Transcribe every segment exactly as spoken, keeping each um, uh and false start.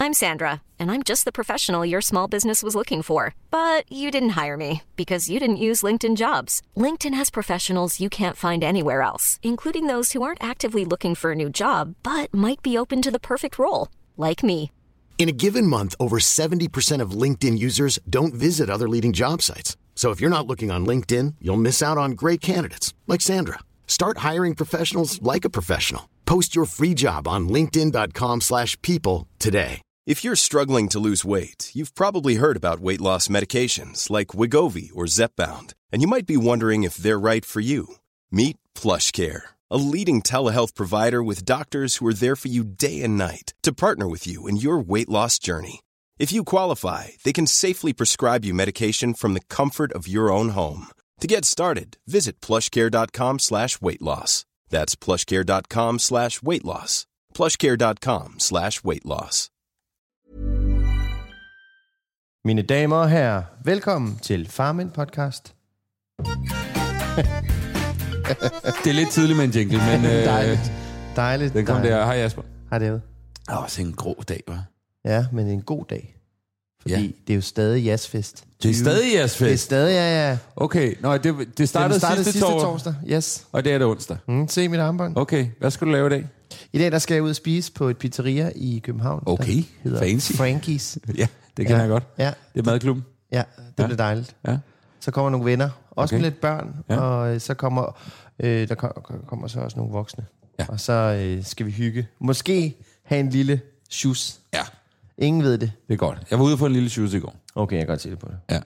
I'm Sandra, and I'm just the professional your small business was looking for. But you didn't hire me because you didn't use LinkedIn Jobs. LinkedIn has professionals you can't find anywhere else, including those who aren't actively looking for a new job, but might be open to the perfect role, like me. In a given month, over seventy percent of LinkedIn users don't visit other leading job sites. So if you're not looking on LinkedIn, you'll miss out on great candidates like Sandra. Start hiring professionals like a professional. Post your free job on linkedin dot com slash people today. If you're struggling to lose weight, you've probably heard about weight loss medications like Wegovy or Zepbound, and you might be wondering if they're right for you. Meet PlushCare, a leading telehealth provider with doctors who are there for you day and night to partner with you in your weight loss journey. If you qualify, they can safely prescribe you medication from the comfort of your own home. To get started, visit plushcare.com slash weight loss. That's plushcare.com slash weight loss. plushcare.com slash weight loss. Mine damer og herrer, velkommen til Farmand Podcast. Det er lidt tidligt med en jingle, men... Øh, dejligt. Dejligt. Den kom dejligt. der. Hej Jasper. Hej David. Det var også en grå dag, hva'? Ja, men en god dag. Fordi Ja. det er jo stadig jazzfest. Det er stadig jazzfest? Det er stadig, ja, ja. Okay, nå, det, det startede, det startede sidste, sidste torsdag. torsdag. Yes. Og det er det onsdag. Mm, se mit armbånd. Okay, hvad skal du lave i dag? I dag der skal jeg ud og spise på et pizzeria i København. Okay, der hedder fancy. Frankie's. Ja, det kender ja. jeg godt. Ja. Det er madklubben. Ja, det Ja. bliver dejligt. Ja. Så kommer nogle venner, også Okay. med lidt børn, Ja. og øh, så kommer øh, der kom- kommer så også nogle voksne. Ja. Og så øh, skal vi hygge. Måske have en lille sjus. Ja, Ingen ved det. det er godt. Jeg var ude for en lille shoes i går. Okay, jeg kan godt se det på det.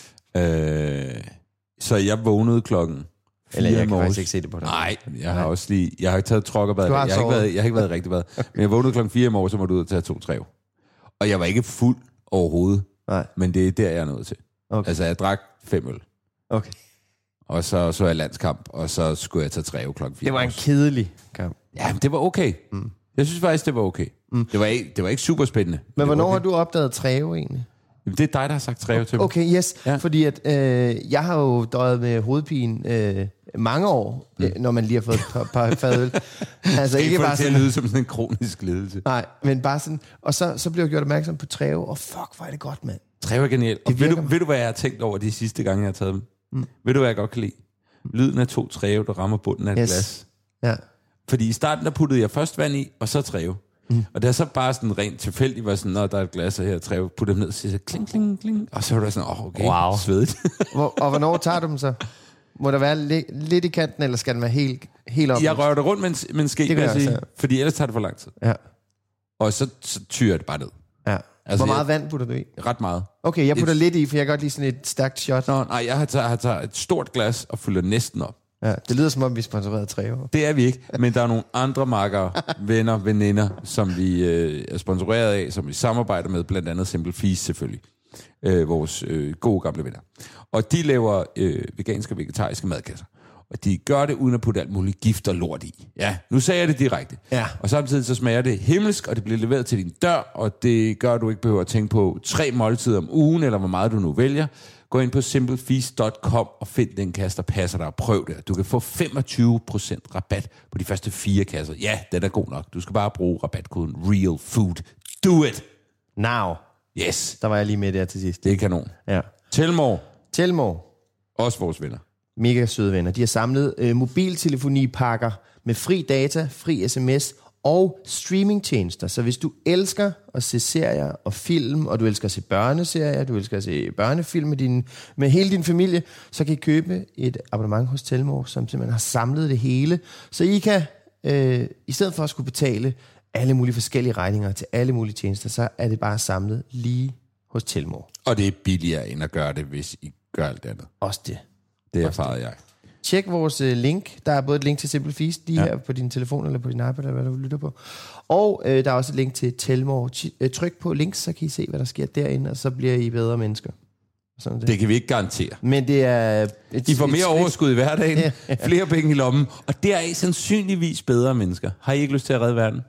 Ja. Øh, så jeg vågnede klokken Eller fire jeg i kan morges. faktisk ikke se det på dig. Nej, jeg har Nej. også lige... Jeg har ikke taget trokkerbad. Du har Jeg har, ikke sovet. været, jeg har ikke været rigtig bad. Men jeg vågnede klokken fire i morges, så måtte ud og tage to træv. Og jeg var ikke fuld overhovedet. Nej. Men det er der, jeg er nået til. Okay. Altså, jeg drak fem øl. Okay. Og så så jeg landskamp, og så skulle jeg tage træve klokken fire. Det var en kedelig kamp. Ja, men det var okay. Mm. Jeg synes faktisk, det var okay. Mm. Det, var ikke, det var ikke super spændende. Men hvornår okay. har du opdaget træve egentlig? Jamen, det er dig, der har sagt træve til mig. Okay, yes. Ja. Ja. Fordi at, øh, jeg har jo døjet med hovedpine øh, mange år, mm. øh, når man lige har fået et par, par fadøl. Altså ikke ikke bare bare til at sådan... lyde som sådan en kronisk lidelse. Nej, men bare sådan... Og så, så blev jeg gjort opmærksom på træve, og fuck, hvor er det godt, mand. Træve er genialt. Og Det ved du, virker- ved du, hvad jeg har tænkt over de sidste gange, jeg har taget dem? Mm. Ved du, hvad jeg godt kan lide? Lyden af to træve, der rammer bunden af et Yes. glas. Ja. Fordi i starten, der puttede jeg først vand i, og så træve. Mm. Og det er så bare sådan rent tilfældigt, var sådan, når der er et glas, og her træve, putter dem ned, og siger så kling, kling, kling. Og så var der sådan, åh, oh, okay, Wow. svedigt. Hvor, og hvornår tager du dem så? Må der være li- lidt i kanten, eller skal den være helt, helt op? Jeg rører det rundt med en, med en ske, Det gør vil jeg jeg sige, også, fordi ellers tager det for lang tid. Ja. Og så, så tyrer det bare ned. ja. Altså, Hvor meget jeg- vand putter du i? Ret meget. Okay, jeg putter Et- lidt i, for jeg kan godt lide sådan et stærkt shot. Nå, nej, jeg har taget, har taget et stort glas og fylder næsten op. Ja, det lyder som om, vi er sponsoreret af Treo. Det er vi ikke, men der er nogle andre makkere, venner, veninder, som vi øh, er sponsoreret af, som vi samarbejder med, blandt andet Simple Feast selvfølgelig. Øh, vores øh, gode gamle venner. Og de laver øh, veganske og vegetariske madkasser. Og de gør det uden at putte alt muligt gift og lort i. Ja, nu sagde jeg det direkte. Ja. Og samtidig så smager det himmelsk, og det bliver leveret til din dør, og det gør, at du ikke behøver at tænke på tre måltider om ugen, eller hvor meget du nu vælger. Gå ind på simple feast punktum com og find den kasse, der passer dig, og prøv det. Du kan få femogtyve procent rabat på de første fire kasser. Ja, den er god nok. Du skal bare bruge rabatkoden REALFOOD. Do it! Now. Yes, Der var jeg lige med der til sidst. det er kanon. Ja. Telmore, Telmore. også vores venner. Mega søde venner. De har samlet øh, mobiltelefonipakker med fri data, fri sms og streamingtjenester. Så hvis du elsker at se serier og film, og du elsker at se børneserier, du elsker at se børnefilm med, din, med hele din familie, så kan I købe et abonnement hos Telmore, som simpelthen har samlet det hele. Så I kan, øh, i stedet for at skulle betale alle mulige forskellige regninger til alle mulige tjenester, så er det bare samlet lige hos Telmore. Og det er billigere end at gøre det, hvis I gør alt andet. Også det. Det erfarede jeg. Tjek vores øh, link. Der er både et link til Simple Feast, lige Ja. her på din telefon eller på din iPad, eller hvad du lytter på. Og øh, der er også et link til Telmore. T- øh, tryk på links, så kan I se, hvad der sker derinde, og så bliver I bedre mennesker. Sådan er det. Det kan vi ikke garantere. Men det er... Et, I får et mere skridt- overskud i hverdagen, Ja, ja. flere penge i lommen, og deraf sandsynligvis bedre mennesker. Har I ikke lyst til at redde verden?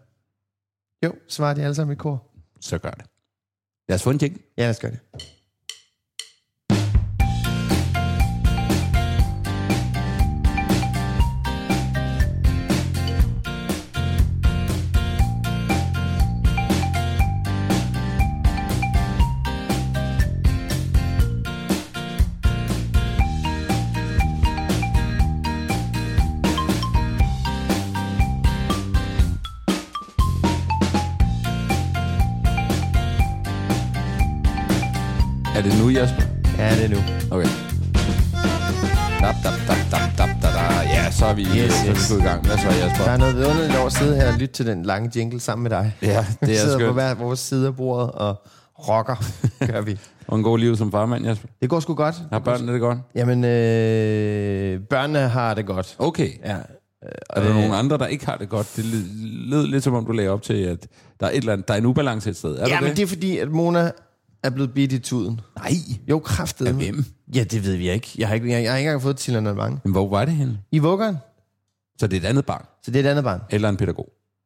Jo, svarer de alle sammen i kor. Så gør det. Lad os få en jingle. Ja, lad os gøre det. Er det nu, Jasper? Ja, det er nu. Okay. Dap, dap, dap, dap, dap, dap, dap. Ja, så er vi, Yes, så er vi yes. gået i gang. Hvad så, Jasper? Der er noget vidunderligt over at sidde her og lytte til den lange jingle sammen med dig. Ja, Vi det er sidder på skønt. hver vores side af bordet og rocker, gør vi. Og en god liv som farmand, Jasper. Det går sgu godt. Har børnene det godt? Jamen, øh, børnene har det godt. Okay. Ja. Er der nogen andre, der ikke har det godt? Det lød lidt som om, du lagde op til, at der er, et eller andet, der er en ubalance et sted. Er Ja, der men det? det er fordi, at Mona er blevet bidt i tuden. Nej. Jo, kraftet. Af hvem? Ja, det ved vi ikke. Jeg har ikke, jeg, jeg har ikke engang fået til en mange. Men hvor var det henne? I vuggeren. Så det er et andet barn? Så det er et andet barn. Eller en pædagog?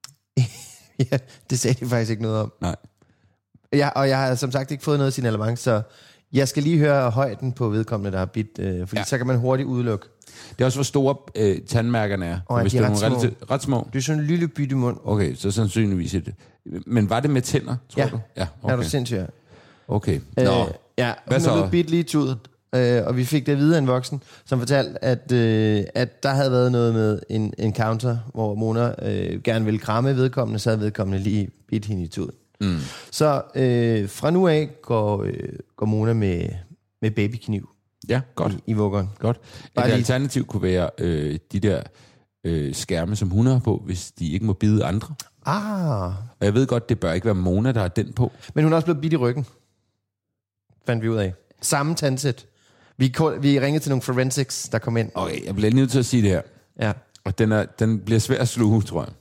Ja, det sagde de faktisk ikke noget om. Nej. Jeg, og jeg har som sagt ikke fået noget signalement, så jeg skal lige høre højden på vedkommende, der har bidt, øh, fordi Ja. ja. så kan man hurtigt udelukke. Det er også, hvor store øh, tandmærkerne er. Og at Hvis de det er er ret nogle små. relativt ret små. Det er sådan en lille bytte i mund. Okay, så sandsynligvis et. Men var det med tænder, tror Ja. du? Ja, Okay. Er okay. du sindssyg? Ja. Okay. Nå. Øh, ja, Hvad hun så? er blevet bidt lige i tuden. Øh, og vi fik det at vide af en voksen, som fortalte, at, øh, at der havde været noget med en encounter, hvor Mona øh, gerne ville kramme vedkommende, så havde vedkommende lige bidt hende i tuden. Mm. Så øh, fra nu af går, øh, går Mona med, med babykniv Ja, godt. i, i vuggeren. Godt. Bare Et lige- alternativ kunne være øh, de der øh, skærme, som hun har på, hvis de ikke må bide andre. Ah, Og jeg ved godt, det bør ikke være Mona, der har den på. men hun er også blevet bidt i ryggen. Fandt vi ud af. Samme tandsæt. Vi, ko- vi ringede til nogle forensics, der kom ind. Okay, jeg bliver nødt til at sige det her. Ja. Og den, er, den bliver svær at sluge, tror jeg.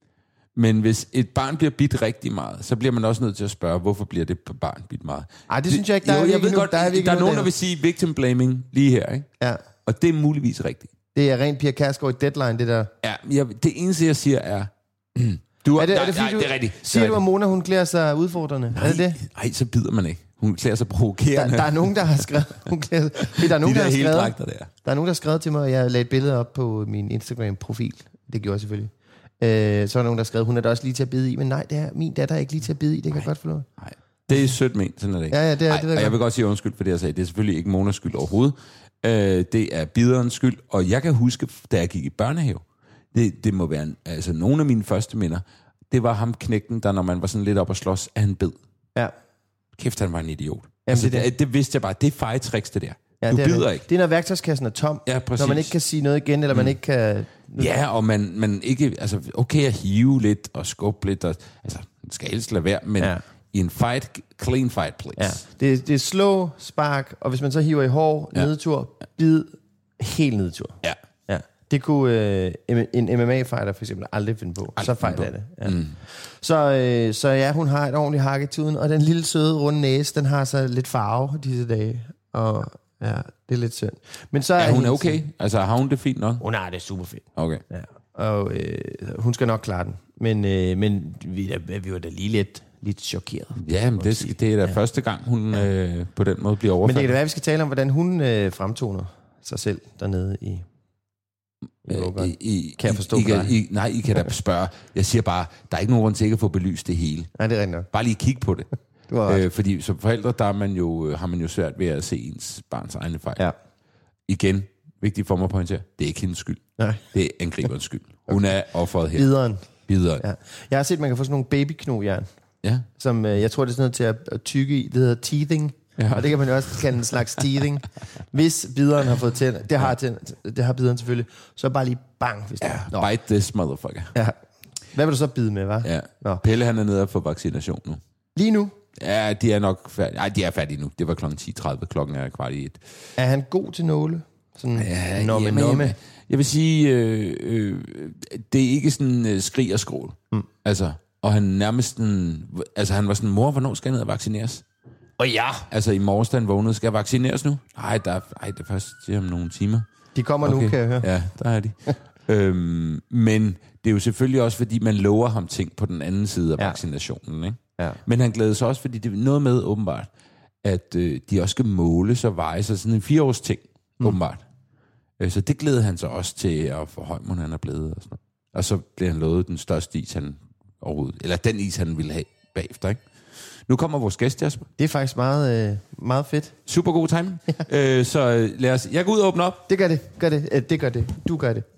Men hvis et barn bliver bidt rigtig meget, så bliver man også nødt til at spørge, hvorfor bliver det barn bidt meget? Ej, det synes jeg ikke, der jo, er vi jeg ikke ved endnu. godt, Der der er er, vi ikke der er endnu, nogen, der David. vil sige victim blaming lige her, ikke? Ja. Og det er muligvis rigtigt. Det er rent Pia Kærsgaard i Deadline, det der. Ja, jeg, det eneste, jeg siger er... Du Er det, nej, er det, fordi nej, du, det er rigtigt. Siger det du, er at Mona, hun klæder sig udfordrende? Nej, Er det det? nej, så bider man ikke. Hun klæder sig Der, provokerende. der er nogen, der har skrevet... Hun klæder, der er nogen, de der, der har hele skrevet, dragter der. der er nogen, der har skrevet til mig, og jeg lagde et billede op på min Instagram-profil. Det gjorde jeg selvfølgelig. Øh, så er der nogen, der har skrevet, hun er da også lige til at bide i. Men nej, det er min datter er ikke lige til at bide i. Det kan jeg godt få lov. Nej, det er sødt ment, sådan er det ikke. Ja, ja, det er- Ej, det ved jeg og jeg godt. vil godt sige undskyld for det, jeg sagde. Det er selvfølgelig ikke Monas skyld overhovedet. Øh, det er biderens skyld. Og jeg kan huske, da jeg gik i børnehave, det, det må være en, altså nogle af mine første minder, det var ham knægten, der når man var sådan lidt op og slås, at han bed. Ja. Kæft, han var en idiot. Jamen, altså, det er det, det, det vidste jeg bare. Det er fejetricks, det der. Ja, du det er bider det. ikke. Det er, når værktøjskassen er tom. Ja, præcis. Når man ikke kan sige noget igen, eller mm. man ikke kan... Ja, og man, man ikke... Altså, okay at hive lidt og skubbe lidt. Og, altså, man skal helst lade være, men Ja. ja. i en fight, clean fight, please. Ja. Det, det er slå, spark, og hvis man så hiver i hår, ja. Ja. nedtur, bid, helt nedtur. Ja. Ja. Det kunne øh, en M M A-fighter for eksempel aldrig finde på. Aldrig Så fejl finde er på. det. Ja. Mm. Så, øh, så ja, hun har et ordentligt hak i tuden, og den lille søde runde næse, den har så lidt farve disse dage. Og ja, det er lidt synd. Men så Er hun hendes- okay? Altså, har hun det fint nok? Hun har det super fedt. Okay. Ja. Og øh, hun skal nok klare den. Men, øh, men vi, er- vi var da lige lidt, lidt chokeret. Ja, men det, det er da ja. første gang, hun øh, på den måde bliver Men overfaldet. det kan da være, at vi skal tale om, hvordan hun øh, fremtoner sig selv dernede i... i Øh, vuggeren. I, I, Kan jeg forstå I, I, på kan, dig? I, nej, I kan da spørge. Jeg siger bare, der er ikke nogen grund til ikke at få belyst det hele. Nej, det er rigtigt nok. Bare lige kig på det. Du har ret. øh, fordi som forældre, der er man jo, har man jo svært ved at se ens barns egne fejl. Ja. Igen, vigtigt for mig at pointere, det er ikke hendes skyld. Nej. Det er angriberens skyld. Hun er offeret her. Bideren. Videre. Ja. Jeg har set, at man kan få sådan nogle babyknogjern, Ja. som øh, jeg tror, det er sådan noget til at, at tykke i. Det hedder teething. Ja. Ja. Og det kan man jo også kalde en slags teething. Hvis bideren har fået tænder, det har, tænder, det har bideren selvfølgelig, så bare lige bang. Hvis Ja, Nå. bite this motherfucker. Ja. Hvad vil du så bide med, hva'? Ja. Nå. Pelle, han er nede og få vaccination nu. Lige nu, Ja, de er nok færdige. Nej, de er færdige nu. Det var klokken ti tredive. Klokken er kvart i et. er han god til nåle? Sådan Ja, nomme, jamen, nomme. Jeg, jeg vil sige, øh, øh, det er ikke sådan øh, skrig og skrål. Mm. Altså, og han nærmest sådan, altså han var sådan, mor, hvornår skal jeg ned og vaccineres? Og ja, Altså i morges, da han vågnede, skal jeg vaccineres nu? Nej, der er, ej, det er først til om nogle timer. de kommer okay. nu, kan jeg høre. Ja, der er de. øhm, men det er jo selvfølgelig også, fordi man lover ham ting på den anden side af Ja. vaccinationen. Ikke? Ja. Men han glæder sig også, fordi det er noget med åbenbart, at øh, de også skal måles og veje sig. Sådan en fireårs ting, mm. åbenbart. Øh, så det glæder han sig også til, at for høj han er blevet. Og, sådan noget. Og så bliver han lovet den største is, han overhovedet, eller den is, han ville have bagefter. Ikke? Nu kommer vores gæst, Jasper. Det er faktisk meget, øh, meget fedt. Super god timing. øh, så øh, lad os, jeg går ud og åbner op. Det gør det, gør det, øh, det gør det. Du gør det.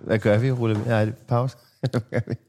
Hvad gør vi? Rulle ja, pause. Hvad gør vi?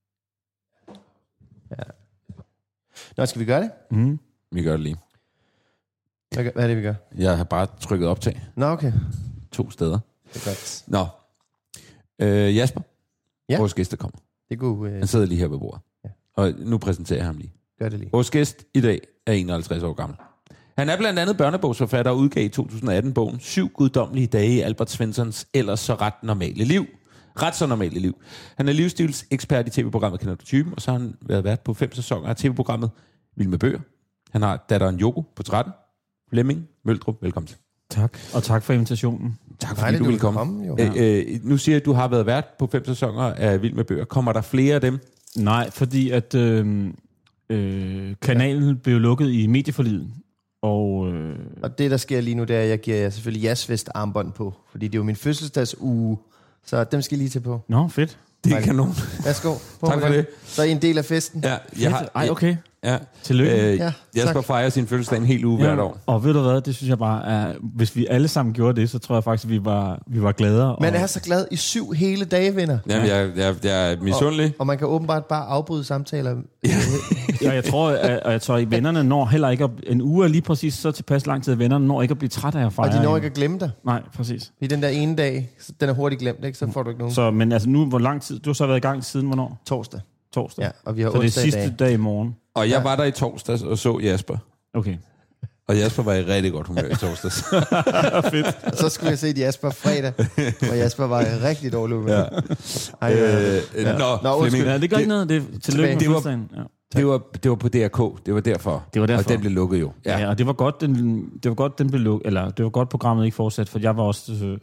Ja. Nå, skal vi gøre det? Mm. Vi gør det lige. Hvad, gør, hvad er det, vi gør? Jeg har bare trykket optag. Nå, okay. To steder. Det er godt. Nå. Øh, Jasper, ja. Vores gæst, der kommer. Det kunne, øh... Han sidder lige her ved bordet. Ja. Og nu præsenterer jeg ham lige. Gør det lige. Vores gæst i dag er enoghalvtreds år gammel. Han er blandt andet børnebogsforfatter og udgav i to tusind atten bogen Syv guddommelige dage i Albert Svenssons ellers så ret normale liv. Ret så normale liv. Han er livsstilsekspert i tv-programmet Kender du typen, og så har han været vært på fem sæsoner af tv-programmet Vild med bøger. Han har datteren Joko på tretten. Flemming Møldrup, velkommen til. Tak, og tak for invitationen. Tak fordi Nej, du ville komme. komme jo. Æ, øh, nu siger jeg, at du har været vært på fem sæsoner af Vild med bøger. Kommer der flere af dem? Nej, fordi at øh, øh, kanalen ja. blev lukket i medieforliget. Og, øh, og det, der sker lige nu, det er, at jeg giver jer selvfølgelig jazzvest armbånd på. Fordi det er jo min fødselsdagsuge, så dem skal I lige tage på. Nå, fedt. Det er kanon. Værsgo. Tak for det. Så er I en del af festen. Ja, jeg har, Ej, okay. Ja. Tillykke. Øh, ja, Jasper fejrer sin fødselsdag en hel uge ja, hvert år. Og ved du hvad, det synes jeg bare er, hvis vi alle sammen gjorde det, så tror jeg faktisk, at vi var, vi var gladere. Man er så glad i syv hele dage, venner. Jamen, jeg, jeg, jeg er misundelig. Og, og man kan åbenbart bare afbryde samtaler. Ja, jeg tror, at, og jeg tror, at vennerne når heller ikke at, en uge er lige præcis så tilpas lang tid, at vennerne når ikke at blive trætte af at fejre. Og de når ikke at glemme dig. Nej, præcis. I den der ene dag, den er hurtigt glemt, ikke? Så får du ikke nogen. Så, men altså nu, hvor lang tid, du har så været i gang siden hvornår? Torsdag. Torsdag. Ja, og vi har så det er sidste dag. dag i morgen. Og jeg ja. var der i torsdags og så Jasper. Okay. Og Jasper var i rigtig godt humør i torsdags. Fedt. Så skulle jeg se Jasper fredag, og Jasper var i rigtig dårlig humør. Ja. Ej, øh, ja. Nå, Nå Flemming. Ja, det gør ikke noget. Det, tillykke med fødselsdagen. Ja. Det var, det var på D R K, det var derfor. Det var derfor. Og den blev lukket jo. Ja, ja og det var godt, den, det var godt, den blev lukket, eller det var godt, programmet ikke fortsat, for jeg var også, øh,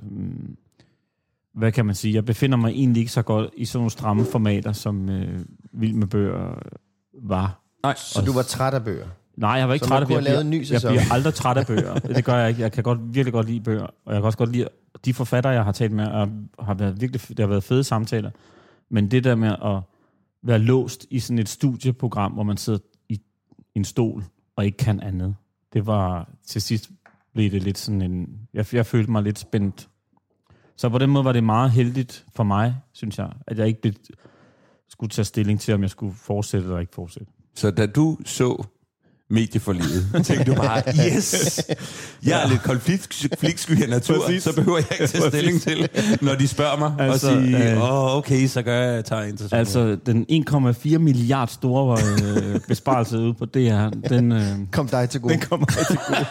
hvad kan man sige, jeg befinder mig egentlig ikke så godt i sådan nogle stramme formater, som øh, Vild med bøger var. Nej, så og du var træt af bøger? Nej, jeg var ikke så træt af bøger. Jeg, jeg, jeg bliver aldrig træt af bøger. Det gør jeg ikke. Jeg kan godt, virkelig godt lide bøger, og jeg kan også godt lide de forfattere, jeg har talt med, og har været virkelig, det har været fede samtaler. Men det der med at være låst i sådan et studieprogram, hvor man sidder i en stol og ikke kan andet, det var til sidst blev det lidt sådan en, jeg, jeg følte mig lidt spændt. Så på den måde var det meget heldigt for mig, synes jeg, at jeg ikke blev, skulle tage stilling til, om jeg skulle fortsætte eller ikke fortsætte. Så da du så medieforliget, tænkte du bare, yes, jeg er lidt konfliktsky af natur, præcis. Så behøver jeg ikke tage stilling til, når de spørger mig, altså, og sige, åh, øh, oh, okay, så gør jeg, tager ind til sådan. Altså, den en komma fire milliard store øh, besparelse ude på D R, den... Øh, kom dig til gode. Den kommer dig til gode.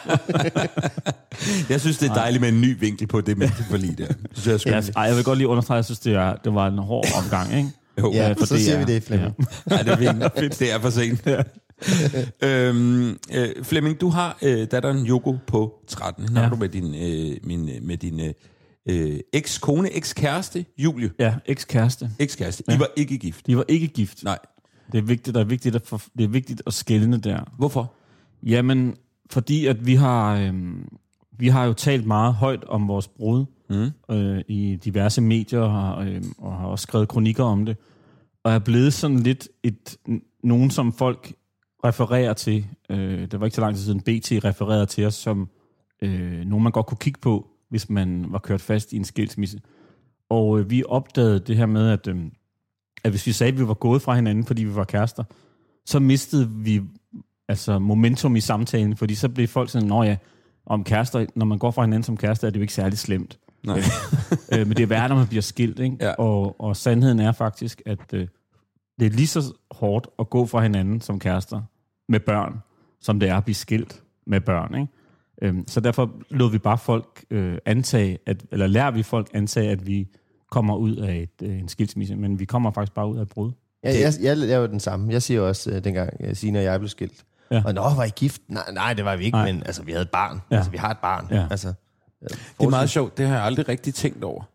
Jeg synes, det er dejligt med en ny vinkel på det medieforlig der. Jeg, ja, ej, jeg vil godt lige understrege, jeg synes, det, er, det var en hård omgang, ikke? Jo, ja, for så siger vi det, Flemming. Ja, det er fint. Det er for sent. Ja. øhm, øh, Flemming, du har øh, datteren Joko på tretten. Hende ja. har du med din, øh, min, med din øh, eks-kone, eks-kæreste, Julie. Ja, eks-kæreste. Eks-kæreste. I ja. var ikke gift? De var ikke gift. Nej. Det er vigtigt, det er vigtigt, at, for, det er vigtigt at skelne der. Hvorfor? Jamen, fordi at vi har, øh, vi har jo talt meget højt om vores brud mm. øh, i diverse medier, og har, øh, og har også skrevet kronikker om det. Og er blevet sådan lidt et, nogen, som folk refererer til. Øh, det var ikke så lang tid siden, B T refererede til os som øh, nogen, man godt kunne kigge på, hvis man var kørt fast i en skilsmisse. Og øh, vi opdagede det her med, at, øh, at hvis vi sagde, at vi var gået fra hinanden, fordi vi var kærester, så mistede vi altså momentum i samtalen, fordi så blev folk sådan, nå ja, om kærester, når man går fra hinanden som kærester, er det jo ikke særlig slemt. Nej. øh, men det er værd, når man bliver skilt, ikke? Ja. Og, og sandheden er faktisk, at øh, det er lige så hårdt at gå fra hinanden som kærester med børn, som det er at blive skilt med børn, ikke? Øhm, så derfor lod vi bare folk øh, antage, at, eller lærer vi folk antage, at vi kommer ud af et, øh, en skilsmisse, men vi kommer faktisk bare ud af et brud. Ja, jeg, jeg laver den samme. Jeg siger også, øh, dengang Signe og jeg blev skilt. Ja. Og nå, var I gift? Nej, nej, det var vi ikke, nej. Men altså, vi havde et barn. Ja. Altså, vi har et barn. Ja. Altså, det er meget sjovt, det har jeg aldrig rigtig tænkt over.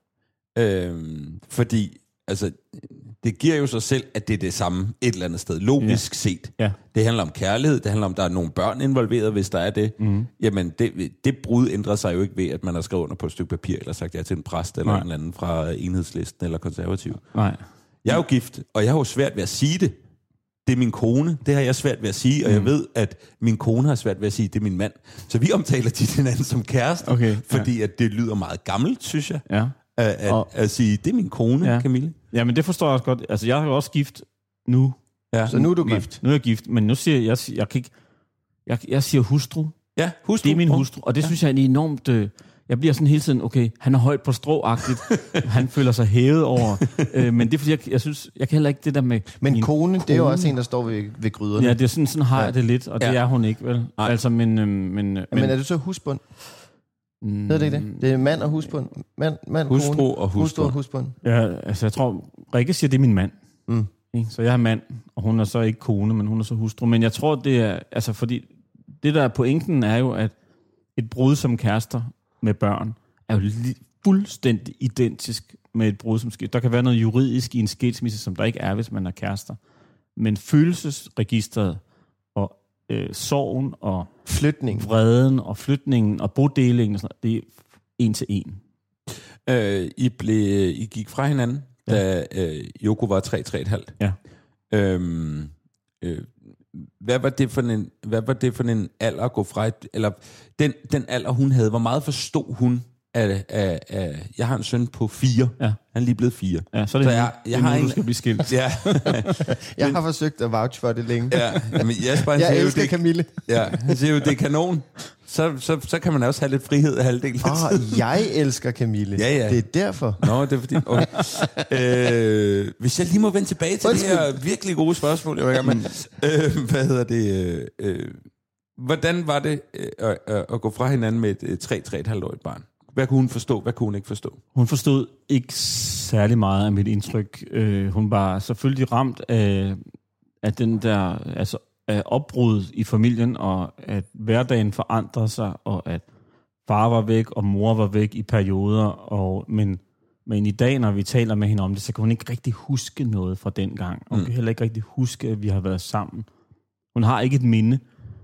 Øhm, fordi, altså, det giver jo sig selv, at det er det samme et eller andet sted, logisk ja. set. Ja. Det handler om kærlighed, det handler om, at der er nogle børn involveret, hvis der er det. Mm. Jamen, det, det brud ændrer sig jo ikke ved, at man har skrevet under på et stykke papir, eller sagt ja til en præst, eller Nej. en anden fra Enhedslisten, eller konservativ. Nej. Jeg er jo gift, og jeg har jo svært ved at sige det. Det er min kone, det har jeg svært ved at sige, og mm. jeg ved, at min kone har svært ved at sige, det er min mand. Så vi omtaler tit hinanden som kæreste, okay, fordi ja. at det lyder meget gammelt, synes jeg. Ja. at, at, Og- at sige, det er min kone, ja. Ja. Camille. Ja, men det forstår jeg også godt. Altså, jeg er jo også gift nu. Ja. Så nu er du gift. Nu er jeg gift, men nu siger jeg, jeg, jeg kan ikke... Jeg, jeg siger hustru. Ja, hustru. Det er min hustru, og det ja. synes jeg er enormt... Øh, jeg bliver sådan hele tiden, okay, han er højt på strå-agtigt. Han føler sig hævet over. Øh, men det er fordi, jeg, jeg synes, jeg kan heller ikke det der med... Men min kone, det er jo også en, der står ved, ved gryderne. Ja, det er sådan, sådan har Ja. jeg det lidt, og det Ja. er hun ikke, vel? Nej. Altså, men... Øh, men, men, Men er du så husbund? mm, Ved det ikke det? Det er mand og husbund. Mand, mand Hustru kone. og Hustru husbund. og husbund. Ja, altså, jeg tror, Rikke siger, det er min mand. Mm. Ikke? Så jeg er mand, og hun er så ikke kone, men hun er så hustru. Men jeg tror, det er... Altså, fordi det der er pointen er jo, at et brud som kærester med børn er jo li- fuldstændig identisk med et brud som skilsmisse. Der kan være noget juridisk i en skilsmisse, som der ikke er, hvis man er kærester. Men følelsesregistret og øh, sorgen og Flytning. vreden og flytningen og bodelingen, og sådan noget, det er en til en. Øh, I, blev, I gik fra hinanden, ja. da øh, Yoko var tre, tre et halvt. Ja. Øhm, øh, hvad, var det for en, hvad var det for en alder at gå fra? Et, eller den, den alder, hun havde, hvor meget forstod hun af... af, af jeg har en søn på fire. Ja. Han er lige blevet fire. Ja, så er det, Så jeg- jeg, jeg det har nu, en- du skal blive skilt. Ja. Jeg har forsøgt at vouch for det længe. ja. Jamen, Jasper, han Jeg siger jo, elsker det, Camille. ja, han siger jo, det er kanon. Så, så, så kan man også have lidt frihed af halvdelen. Åh, oh, jeg elsker Camille. Ja, ja. Det er derfor. Nå, det er fordi... Okay. øh, hvis jeg lige må vende tilbage til Undskyld. det her virkelig gode spørgsmål, jeg var i gang med. øh, hvad hedder det? Øh, øh, hvordan var det øh, at, at gå fra hinanden med et tre, tre et halvt-årigt barn? Hvad kunne hun forstå? Hvad kunne hun ikke forstå? Hun forstod ikke særlig meget af mit indtryk. Øh, hun var selvfølgelig ramt af, af den der altså af opbrud i familien, og at hverdagen forandrede sig, og at far var væk, og mor var væk i perioder. Og, men, men i dag, når vi taler med hende om det, så kan hun ikke rigtig huske noget fra den gang. Hun mm. kan heller ikke rigtig huske, at vi har været sammen. Hun har ikke et minde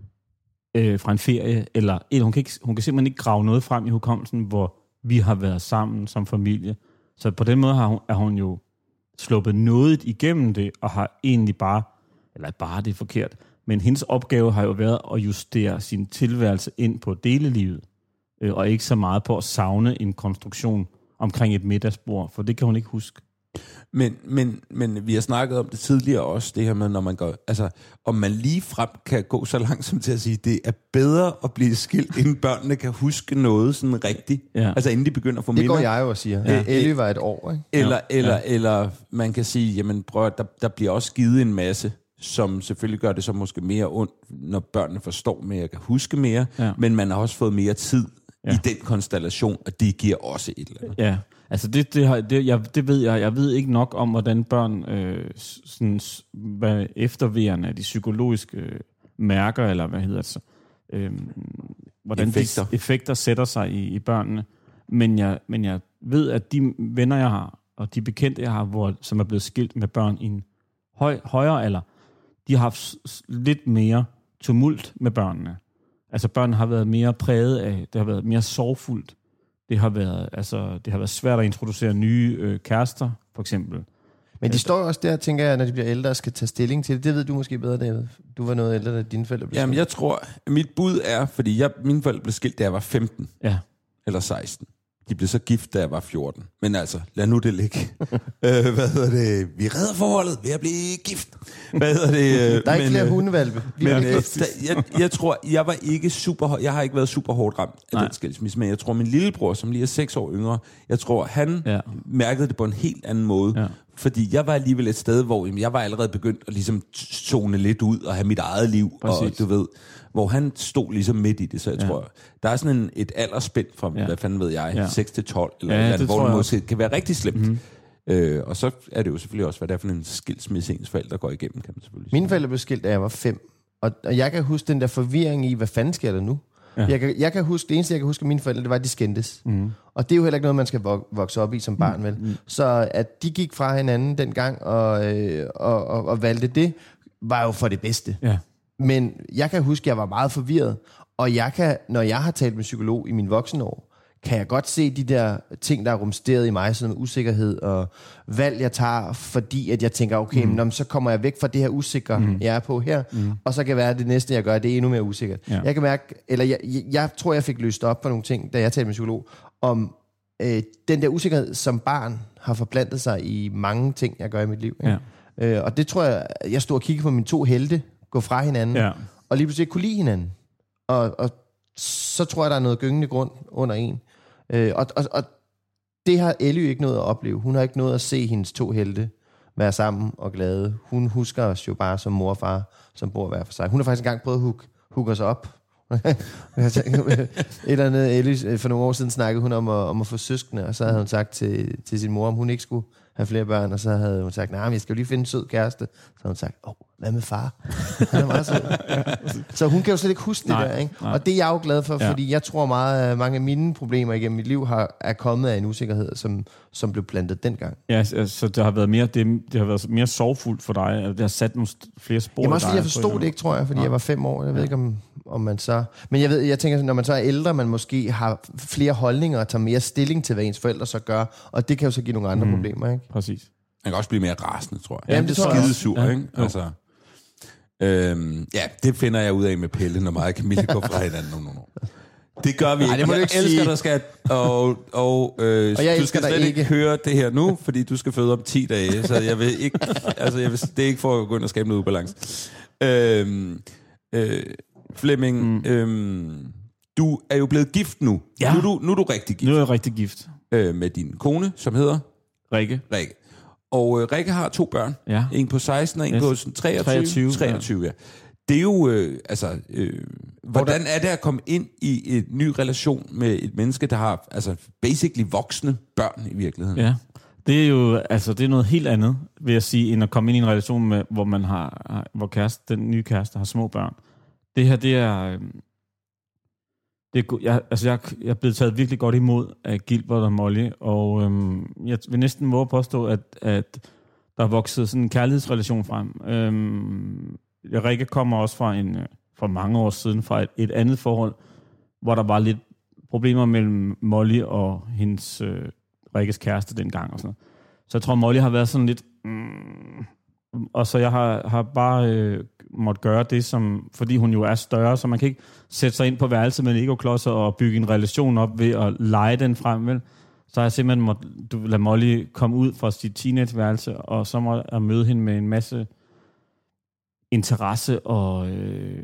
øh, fra en ferie, eller, eller hun, kan ikke, hun kan simpelthen ikke grave noget frem i hukommelsen, hvor vi har været sammen som familie. Så på den måde har hun, er hun jo sluppet noget igennem det, og har egentlig bare, eller bare det er forkert, men hendes opgave har jo været at justere sin tilværelse ind på delelivet, øh, og ikke så meget på at savne en konstruktion omkring et middagsbord, for det kan hun ikke huske. Men, men, men vi har snakket om det tidligere også, det her med, når man går, altså, om man lige frem kan gå så langt som til at sige, det er bedre at blive skilt, inden børnene kan huske noget sådan rigtigt. Ja. Altså inden de begynder at få Det minder. går jeg jo og siger. Ja. Ja. Ellie var et år, ikke? Eller, Ja. eller, Ja. eller man kan sige, jamen prøv, at der, der bliver også givet en masse, som selvfølgelig gør det så måske mere ondt, når børnene forstår mere, kan huske mere, Ja. men man har også fået mere tid Ja. i den konstellation, og det giver også et eller andet. Ja, altså det, det, har, det, jeg, det ved jeg. Jeg ved ikke nok om, hvordan børn øh, sådan, s- hvad efterværende af de psykologiske øh, mærker, eller hvad hedder det så, øh, hvordan Effekter. de effekter sætter sig i, i børnene. Men jeg, men jeg ved, at de venner, jeg har, og de bekendte, jeg har, hvor, som er blevet skilt med børn i en høj, højere alder, de har haft s- s- lidt mere tumult med børnene. Altså børnene har været mere præget af, det har været mere sorgfuldt. Det har været, altså, det har været svært at introducere nye øh, kærester, for eksempel. Men de står jo også der, tænker jeg, når de bliver ældre og skal tage stilling til det. Det ved du måske bedre, David. Du var noget ældre, da dine forældre blev Jamen skilt. jeg tror, mit bud er, fordi jeg, mine forældre blev skilt, da jeg var femten Ja. eller seksten. De blev så gift, da jeg var fjorten. Men altså, lad nu det ligge. øh, hvad hedder det? Vi redder forholdet ved at blive gift. Hvad hedder det? Der er ikke men, flere øh, hundevalpe. Vi Men er øh, gift. da, jeg, jeg tror, jeg var ikke super hår- jeg har ikke været super hårdt ramt af Nej. den skilsmisse, men jeg tror, min lillebror, som lige er seks år yngre, jeg tror, han Ja. mærkede det på en helt anden måde. Ja. Fordi jeg var alligevel et sted, hvor jamen, jeg var allerede begyndt at ligesom zone lidt ud og have mit eget liv. Præcis. Og du ved, hvor han stod ligesom midt i det, så jeg Ja. tror, der er sådan en, et aldersspænd fra, Ja. hvad fanden ved jeg, Ja. seks til tolv, eller, Ja, eller det andet, hvor tror det jeg måske kan være rigtig slemt. Mm-hmm. Øh, og så er det jo selvfølgelig også, hvad det er for en skilsmisse, ens forældre går igennem, kan man selvfølgelig sige. Mine forældre blev skilt, da jeg var fem. Og, og jeg kan huske den der forvirring i, hvad fanden sker der nu? Ja. Ja. Jeg, kan, jeg kan huske, det eneste, jeg kan huske af mine forældre, det var, at de skændtes. Mm. Og det er jo heller ikke noget, man skal vok- vokse op i som barn, vel? Mm. Så at de gik fra hinanden dengang og, øh, og, og, og valgte det, var jo for det bedste. Ja. Men jeg kan huske, at jeg var meget forvirret. Og jeg kan, når jeg har talt med psykolog i mine voksenår, kan jeg godt se de der ting, der er rumsteret i mig, sådan med usikkerhed og valg, jeg tager, fordi at jeg tænker, okay, mm. men, så kommer jeg væk fra det her usikre, mm. jeg er på her, mm. og så kan være, at det næste, jeg gør, det er endnu mere usikkert. Ja. Jeg kan mærke, eller jeg, jeg, jeg tror, jeg fik løst op på nogle ting, da jeg talte med psykolog, om øh, den der usikkerhed som barn har forplantet sig i mange ting, jeg gør i mit liv. Ikke? Ja. Øh, og det tror jeg, jeg stod og kiggede på mine to helte, gå fra hinanden, ja. og lige pludselig ikke kunne lide hinanden. Og, og så tror jeg, der er noget gyngende grund under en. Øh, og, og, og det har Elly ikke noget at opleve. Hun har ikke noget at se hendes to helte være sammen og glade. Hun husker os jo bare som mor og far, som bor hver for sig. Hun har faktisk engang prøvet at hook, hook os op. Et eller andet, Elly, for nogle år siden snakkede hun om at, om at få søskende, og så havde hun sagt til, til sin mor, om hun ikke skulle have flere børn, og så havde hun sagt, nej, men jeg skal jo lige finde en sød kæreste. Så havde hun sagt, åh, hvad med far? Han er meget sød. Så hun kan jo slet ikke huske nej, det der, ikke? Og det er jeg jo glad for, ja. fordi jeg tror meget, at mange af mine problemer igennem mit liv har, er kommet af en usikkerhed, som, som blev plantet dengang. Ja, så det har været mere, det, det har været mere sorgfuldt for dig, eller det har sat nogle flere spor. Jamen også fordi jeg forstod det ikke, tror jeg, fordi ja. jeg var fem år. Jeg ved ja. ikke, om, om man så... Men jeg ved, jeg tænker, når man så er ældre, man måske har flere holdninger og tager mere stilling til, hvad ens forældre så gør, og det kan jo så give nogle andre mm. problemer, ikke? Præcis. Man kan også blive mere rasende, tror jeg. Ja, Jamen, det, det er skidesur, ja. ikke? Altså, øhm, ja, det finder jeg ud af med Pelle, når mig og Camille går fra hinanden om nogle år. Det gør vi ikke. Ej, det må jeg du ikke elsker sige. dig, skat. Og, og, øh, og jeg du skal slet ikke høre det her nu, fordi du skal føde om ti dage, så jeg vil ikke, altså, jeg vil, det er ikke for at gå ind og skabe noget ubalance. Øhm, øh, Flemming, mm. øhm, du er jo blevet gift nu. Ja. Nu, er du, nu er du rigtig gift. Nu er jeg rigtig gift. Øh, med din kone, som hedder? Rikke. Rikke. Og øh, Rikke har to børn. Ja. En på seksten og en yes. på treogtyve. treogtyve, treogtyve ja. Det er jo, øh, altså, øh, hvordan er det at komme ind i en ny relation med et menneske, der har, altså, basically voksne børn i virkeligheden? Ja, det er jo, altså, det er noget helt andet, vil jeg sige, end at komme ind i en relation, med, hvor man har, hvor kæreste, den nye kæreste har små børn. Det her, det er, øh, det er jeg, altså, jeg, jeg er blevet taget virkelig godt imod af Gilbert og Molly, og øh, jeg vil næsten våge påstå, at, at der er vokset sådan en kærlighedsrelation frem. Øh, Rikke kommer også fra, en, fra mange år siden, fra et, et andet forhold, hvor der var lidt problemer mellem Molly og hendes øh, Rikkes kæreste dengang. Og sådan noget. Så jeg tror, Molly har været sådan lidt... Mm, og så jeg har, har bare øh, måtte gøre det, som, fordi hun jo er større, så man kan ikke sætte sig ind på værelset med Lego-klodser og bygge en relation op ved at lege den frem, vel? Så har jeg simpelthen måtte lade Molly komme ud fra sit teenageværelse, og så må jeg møde hende med en masse interesse og øh,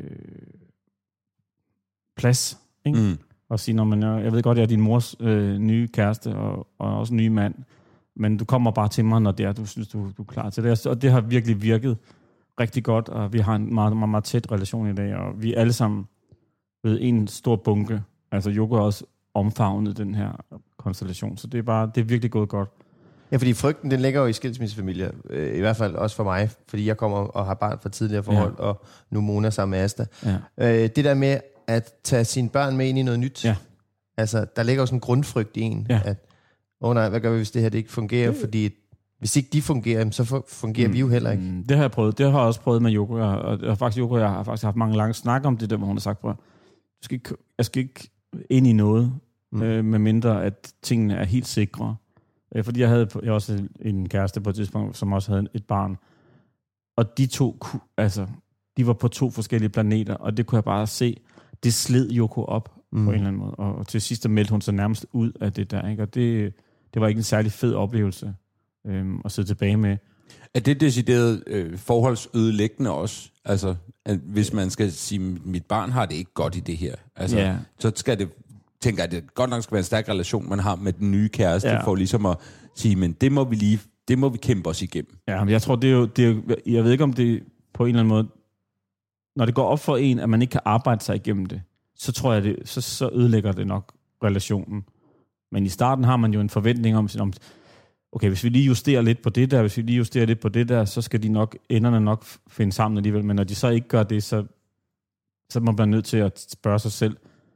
plads, ikke? Mm. Og sige, når man, jeg ved godt, jeg er din mors øh, nye kæreste og, og også nye mand, men du kommer bare til mig, når det er, du synes, du, du er klar til det. Og det har virkelig virket rigtig godt, og vi har en meget, meget, meget tæt relation i dag, og vi er alle sammen ved en stor bunke. Altså, Joko har også omfavnet den her konstellation, så det er bare, det er virkelig gået godt. Ja, fordi frygten, den ligger jo i skilsmissefamilier, øh, i hvert fald også for mig, fordi jeg kommer og har barn fra tidligere forhold, ja. Og nu Mona sammen med Asta. Ja. Øh, det der med at tage sine børn med ind i noget nyt, ja. Altså, der ligger jo sådan en grundfrygt i en, ja. At, åh oh nej, hvad gør vi, hvis det her det ikke fungerer, fordi hvis ikke de fungerer, så fungerer mm. vi jo heller ikke. Det har jeg prøvet, det har jeg også prøvet med Joko, og jeg har faktisk, Joko, jeg har faktisk haft mange lange snakker om det der, hvor hun har sagt, du skal ikke, jeg skal ikke ind i noget, mm. øh, med mindre at tingene er helt sikre. Fordi jeg havde jeg også en kæreste på et tidspunkt, som også havde et barn. Og de to, altså, de var på to forskellige planeter, og det kunne jeg bare se. Det sled Joko op mm. på en eller anden måde. Og til sidst meldte hun sig nærmest ud af det der. Ikke? Og det, det var ikke en særlig fed oplevelse øhm, at sidde tilbage med. Er det decideret øh, forholdsødelæggende også? Altså, at hvis man skal sige, mit barn har det ikke godt i det her. Altså, yeah. så skal det... tænker, at det godt nok skal være en stærk relation, man har med den nye kæreste, ja. For ligesom at sige, men det må vi lige, det må vi kæmpe os igennem. Ja, men jeg tror, det er jo, det er jo, jeg ved ikke, om det på en eller anden måde, når det går op for en, at man ikke kan arbejde sig igennem det, så tror jeg, det, så, så ødelægger det nok relationen. Men i starten har man jo en forventning om, om, okay, hvis vi lige justerer lidt på det der, hvis vi lige justerer lidt på det der, så skal de nok, enderne nok finde sammen alligevel. Men når de så ikke gør det, så, så må man nødt til at spørge sig selv,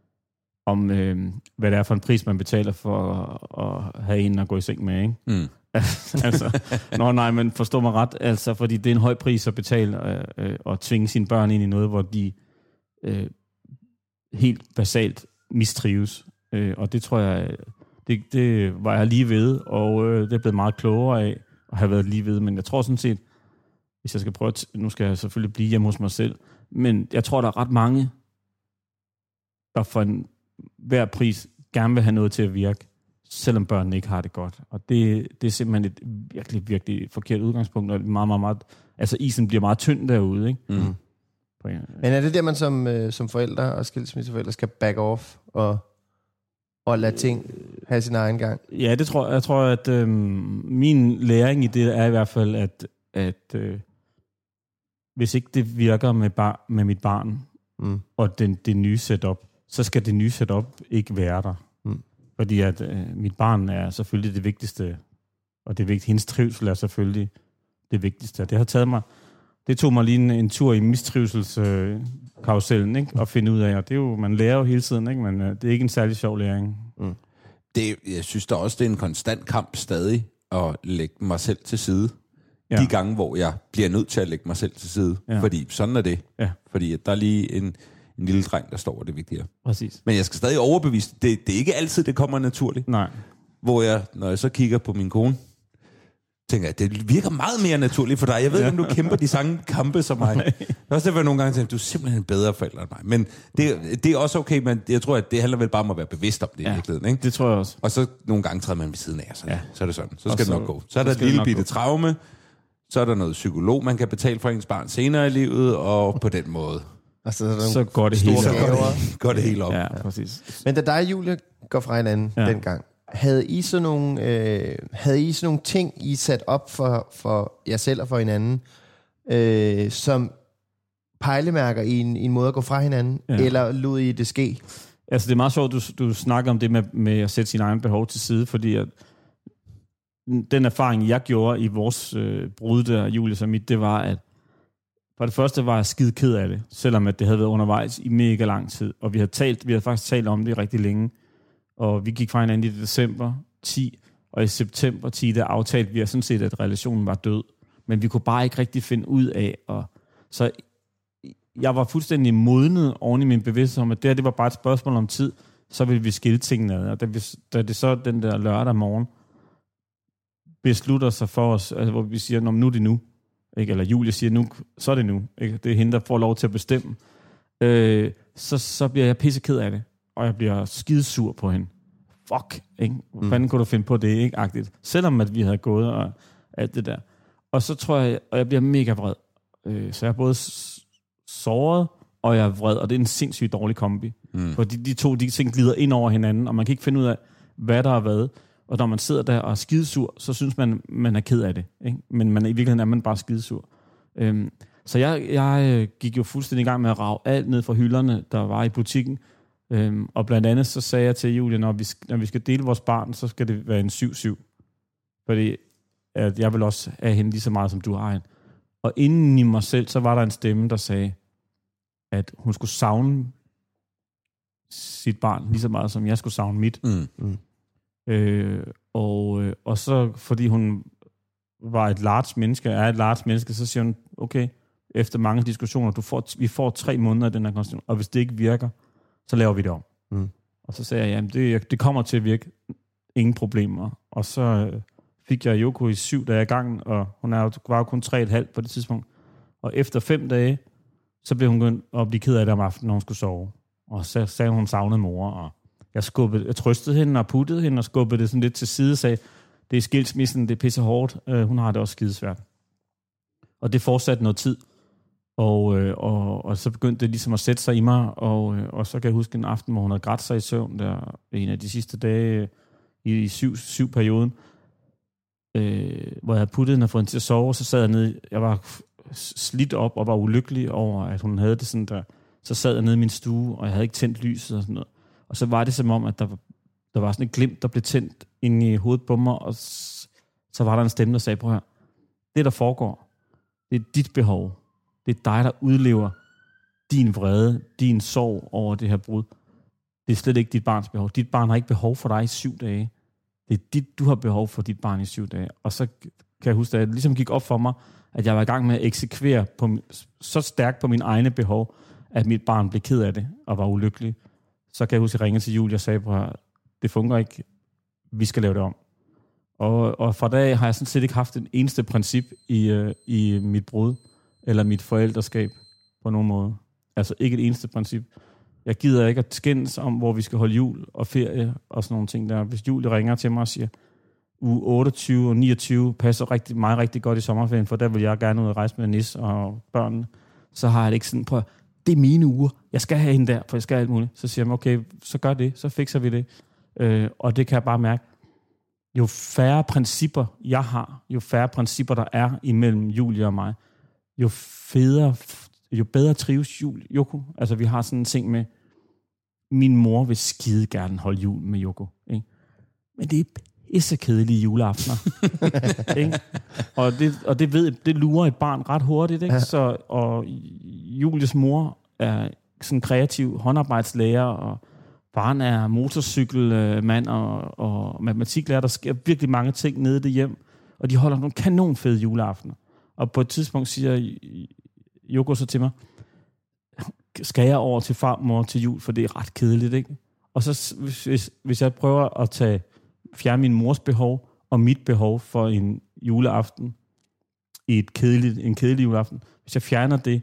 om øh, hvad det er for en pris, man betaler for at, at have en at gå i seng med, ikke? Mm. altså, nå nej, men forstå mig ret, altså, fordi det er en høj pris at betale øh, og tvinge sine børn ind i noget, hvor de øh, helt basalt mistrives. Øh, og det tror jeg, det, det var jeg lige ved, og øh, det er blevet meget klogere af at have været lige ved. Men jeg tror sådan set, hvis jeg skal prøve, at, nu skal jeg selvfølgelig blive hjemme hos mig selv, men jeg tror, der er ret mange, der for en hver pris gerne vil have noget til at virke, selvom børnene ikke har det godt. Og det, det er simpelthen et virkelig, virkelig forkert udgangspunkt, og meget, meget, meget, altså isen bliver meget tynd derude, ikke? Mm. På en, Men er det der, man som, øh, som forældre og skilsmisseforældre skal back off og, og lade ting have sin egen gang? Ja, det tror jeg. Jeg tror, at øh, min læring i det er i hvert fald, at, at øh, hvis ikke det virker med, bar, med mit barn, mm. og den, det nye setup, så skal det nye setup ikke være der. Mm. Fordi at øh, mit barn er selvfølgelig det vigtigste, og det vigtigste, hendes trivsel er selvfølgelig det vigtigste. Det har taget mig, det tog mig lige en, en tur i mistrivselskarusellen, ikke? At finde ud af, og det er jo, man lærer jo hele tiden, ikke? Men øh, det er ikke en særlig sjov læring. Mm. Det, jeg synes da også, det er en konstant kamp stadig at lægge mig selv til side. Ja. De gange, hvor jeg bliver nødt til at lægge mig selv til side. Ja. Fordi sådan er det. Ja. Fordi at der er lige en, en lille dreng, der står, og det er vigtigere. Præcis. Men jeg skal stadig overbevise, det, det er ikke altid, det kommer naturligt. Nej. Hvor jeg, når jeg så kigger på min kone, tænker jeg, det virker meget mere naturligt for dig. Jeg ved ikke, ja. om du kæmper de samme kampe som mig. Det er også derfor, jeg nogle gange tænker, du er simpelthen en bedre forælder end mig. Men det, det er også okay, men jeg tror, at det handler vel bare om at være bevidst om det ja, i virkeligheden. Ikke? Det tror jeg også. Og så nogle gange træder man ved siden af, så, ja. så er det sådan. Så skal så, det nok gå. Så er der et lille bitte traume, så er der noget psykolog, man kan betale for ens barn senere i livet, og på den måde. Altså, så, så går det hele op. Går det hele op. Ja, præcis. Men da dig og Julie går fra hinanden ja. dengang, havde I så nogle, øh, havde I så nogle ting, I sat op for, for jer selv og for hinanden, øh, som pejlemærker i en, i en måde at gå fra hinanden, ja. eller lod I det ske? Altså det er meget sjovt, du, du snakker om det med, med at sætte sine egne behov til side, fordi at den erfaring, jeg gjorde i vores øh, brud der, Julius og mit, det var, at for det første var jeg skide ked af det, selvom at det havde været undervejs i mega lang tid, og vi havde talt, vi havde faktisk talt om det rigtig længe, og vi gik fra hinanden i december ti, og i september ti, der aftalte vi sådan set, at relationen var død. Men vi kunne bare ikke rigtig finde ud af, og så jeg var fuldstændig modnet oven i min bevidsthed om, at det her, det var bare et spørgsmål om tid, så ville vi skille tingene ad. Og da, vi, da det så den der lørdag morgen beslutter sig for os, altså, hvor vi siger, nu er det nu, ikke? Eller Julie siger, nu, så er det nu. Ikke? Det er hende, der får lov til at bestemme. Øh, så, så bliver jeg pisseked af det. Og jeg bliver skidesur på hende. Fuck, ikke? Hvordan mm. kunne du finde på det, ikke? Agtigt. Selvom at vi havde gået og alt det der. Og så tror jeg, og jeg bliver mega vred. Øh, så jeg er både såret, og jeg er vred, og det er en sindssygt dårlig kombi. Mm. Fordi de to, de ting glider ind over hinanden, og man kan ikke finde ud af, hvad der har været. Og når man sidder der og er skidesur, så synes man, man er ked af det. Ikke? Men man, i virkeligheden er man bare skidesur. Øhm, så jeg, jeg gik jo fuldstændig i gang med at rage alt ned fra hylderne, der var i butikken. Øhm, og blandt andet så sagde jeg til Julie, når vi, når vi skal dele vores barn, så skal det være en syv syv. Fordi at jeg vil også have hende lige så meget, som du har hende. Og inden i mig selv, så var der en stemme, der sagde, at hun skulle savne sit barn lige så meget, som jeg skulle savne mit. Mm. Mm. Øh, og, øh, og så, fordi hun var et large menneske, er et large menneske, så siger hun, okay, efter mange diskussioner, du får, vi får tre måneder af den her konstitution, og hvis det ikke virker, så laver vi det om. Mm. Og så sagde jeg, jamen det, det kommer til at virke, ingen problemer. Og så øh, fik jeg Yoko i syv dage i gangen, og hun er jo, var jo kun tre og et halvt på det tidspunkt. Og efter fem dage, så blev hun begyndt at blive ked af det om aftenen, når hun skulle sove. Og så sagde hun, hun savnede mor, og jeg, skubbede, jeg trøstede hende og puttede hende, og skubbede det sådan lidt til side, og sagde, det er skilsmissen, det er pisse hårdt, øh, hun har det også skidesvært. Og det fortsatte noget tid. Og, øh, og, og så begyndte det ligesom at sætte sig i mig, og, øh, og så kan jeg huske en aften, hvor hun havde grædt sig i søvn, der en af de sidste dage øh, i, i syv, syv perioden, øh, hvor jeg havde puttet hende og fået hende til at sove, og så sad jeg nede, jeg var slidt op og var ulykkelig over, at hun havde det sådan der, så sad jeg nede i min stue, og jeg havde ikke tændt lyset og sådan noget. Og så var det som om, at der, der var sådan et glimt, der blev tændt inde i hovedet på mig, og så var der en stemme, der sagde, prøv her, det der foregår, det er dit behov. Det er dig, der udlever din vrede, din sorg over det her brud. Det er slet ikke dit barns behov. Dit barn har ikke behov for dig i syv dage. Det er dit, du har behov for dit barn i syv dage. Og så kan jeg huske, at det ligesom gik op for mig, at jeg var i gang med at eksekvere på, så stærkt på mine egne behov, at mit barn blev ked af det og var ulykkelig. Så kan jeg huske, at jeg ringede til Julie og sagde, at det fungerer ikke. Vi skal lave det om. Og, og fra dag har jeg sådan set ikke haft en eneste princip i, uh, i mit brud, eller mit forældreskab på nogen måde. Altså ikke et eneste princip. Jeg gider ikke at skændes om, hvor vi skal holde jul og ferie og sådan nogle ting der. Hvis Julie ringer til mig og siger, uge otteogtyve og niogtyve passer rigtig, mig rigtig godt i sommerferien, for der vil jeg gerne ud og rejse med Nis og børnene, så har jeg det ikke sådan på, det er mine uger, jeg skal have hende der, for jeg skal have alt muligt. Så siger jeg, okay, så gør det, så fikser vi det. Øh, og det kan jeg bare mærke. Jo færre principper jeg har, jo færre principper der er imellem Julie og mig, jo federe, jo bedre trives Julie, Yoko. Altså vi har sådan en ting med, min mor vil skide gerne holde jul med Yoko. Ikke? Men det er pissekedelige juleaftener. Ikke? Og, det, og det ved, det lurer et barn ret hurtigt. Ikke? Ja. Så, og Julies mor er sådan kreativ håndarbejdslærer, og faren er motorcykelmand og, og matematiklærer. Der sker virkelig mange ting nede i det hjem, og de holder nogle kanonfede juleaftener. Og på et tidspunkt siger Yoko så til mig, skal jeg over til farmor til jul, for det er ret kedeligt, ikke? Og så hvis, hvis jeg prøver at tage fjerne min mors behov og mit behov for en juleaften i et kedeligt, en kedelig juleaften, hvis jeg fjerner det,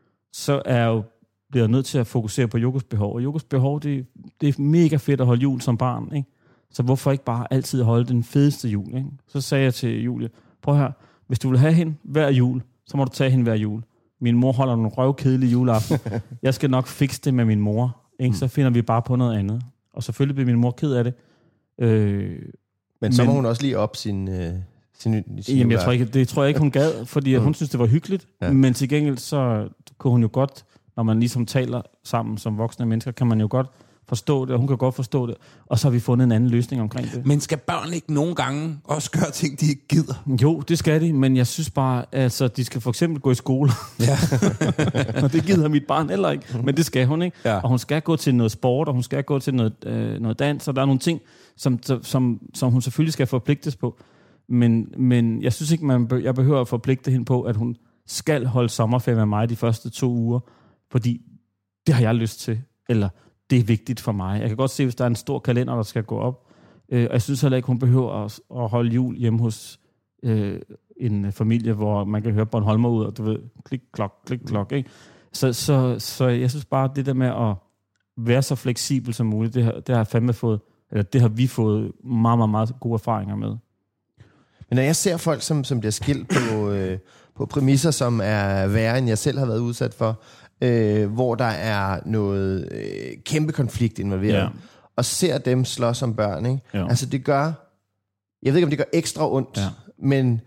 så er jeg jo bliver nødt til at fokusere på Yokos behov. Og Yokos behov, det, det er mega fedt at holde jul som barn, ikke? Så hvorfor ikke bare altid holde den fedeste jul, ikke? Så sagde jeg til Julie, prøv her, hvis du vil have hende hver jul, så må du tage hende hver jul. Min mor holder nogle røvkedelige juleaften. Jeg skal nok fikse det med min mor, ikke? Så finder vi bare på noget andet. Og selvfølgelig bliver min mor ked af det. Øh, men så må hun også lige op sin... Øh, sin, sin jamen, jeg tror ikke, det tror jeg ikke, hun gad, fordi mm. hun synes, det var hyggeligt. Ja. Men til gengæld, så kunne hun jo godt, når man ligesom taler sammen som voksne mennesker, kan man jo godt forstå det, og hun kan godt forstå det, og så har vi fundet en anden løsning omkring det. Men skal børn ikke nogle gange også gøre ting, de ikke gider? Jo, det skal de, men jeg synes bare, altså, de skal for eksempel gå i skole. Ja. Og det gider mit barn heller ikke, men det skal hun, ikke? Ja. Og hun skal gå til noget sport, og hun skal gå til noget, øh, noget dans, og der er nogle ting, som, som, som hun selvfølgelig skal forpligtes på. Men, men jeg synes ikke, man be- jeg behøver at forpligte hende på, at hun skal holde sommerferie med mig de første to uger, fordi det har jeg lyst til, eller det er vigtigt for mig. Jeg kan godt se, hvis der er en stor kalender, der skal gå op. Øh, og jeg synes heller ikke, hun behøver at, at holde jul hjemme hos øh, en familie, hvor man kan høre Bornholmer ud, og du ved, klik, klok, klik, klok. Ikke? Så, så, så jeg synes bare, det der med at være så fleksibel som muligt, det har, det har jeg fandme fået, eller det har vi fået meget, meget, meget gode erfaringer med. Men når jeg ser folk, som, som bliver skilt på, øh, på præmisser, som er værre, end jeg selv har været udsat for, øh, hvor der er noget øh, kæmpe konflikt involveret, ja. Og ser dem slås som børn, ikke? Ja. Altså det gør, jeg ved ikke, om det gør ekstra ondt, ja. Men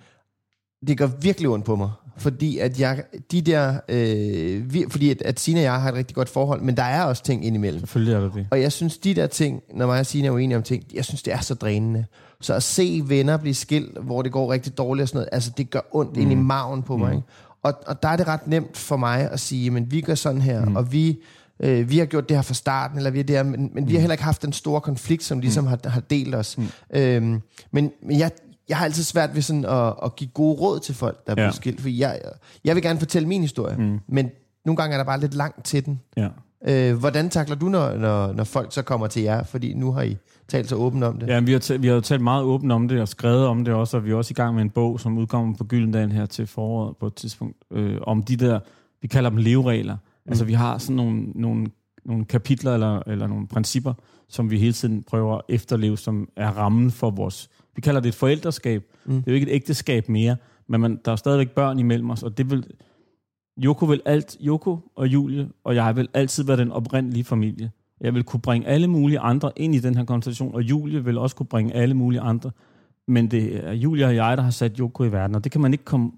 det gør virkelig ondt på mig, fordi at jeg, de der, øh, vi, fordi at, at Signe og jeg har et rigtig godt forhold, men der er også ting indimellem. Selvfølgelig er det det. Og jeg synes, de der ting, når mig og Signe er uenige om ting, jeg synes, det er så drænende. Så at se venner blive skilt, hvor det går rigtig dårligt og sådan noget, altså det gør ondt mm. ind i maven på mig, mm. Og, og der er det ret nemt for mig at sige, men vi gør sådan her, mm. og vi, øh, vi har gjort det her fra starten, eller vi er det her, men, men mm. vi har heller ikke haft den store konflikt, som ligesom mm. har, har delt os. Mm. Øhm, men, men jeg, jeg har altid svært ved sådan at, at give gode råd til folk, der er blevet ja. skilt, for jeg, jeg vil gerne fortælle min historie, mm. men nogle gange er der bare lidt langt til den. Ja. Øh, hvordan takler du, når, når, når folk så kommer til jer, fordi nu har I talt så åbent om det? Ja, vi har, t- vi har talt meget åbent om det, og skrevet om det også, og vi er også i gang med en bog, som udkommer på Gyldendal her til foråret på et tidspunkt, øh, om de der, vi kalder dem leveregler. Mm. Altså vi har sådan nogle, nogle, nogle kapitler eller, eller nogle principper, som vi hele tiden prøver at efterleve, som er rammen for vores, vi kalder det et forældreskab. Mm. Det er jo ikke et ægteskab mere, men man, der er stadigvæk børn imellem os, og det vil, Yoko vil alt, Yoko og Julie og jeg vil altid være den oprindelige familie. Jeg vil kunne bringe alle mulige andre ind i den her konstellation, og Julie vil også kunne bringe alle mulige andre. Men det er Julie og jeg, der har sat Yoko i verden, og det kan man ikke komme,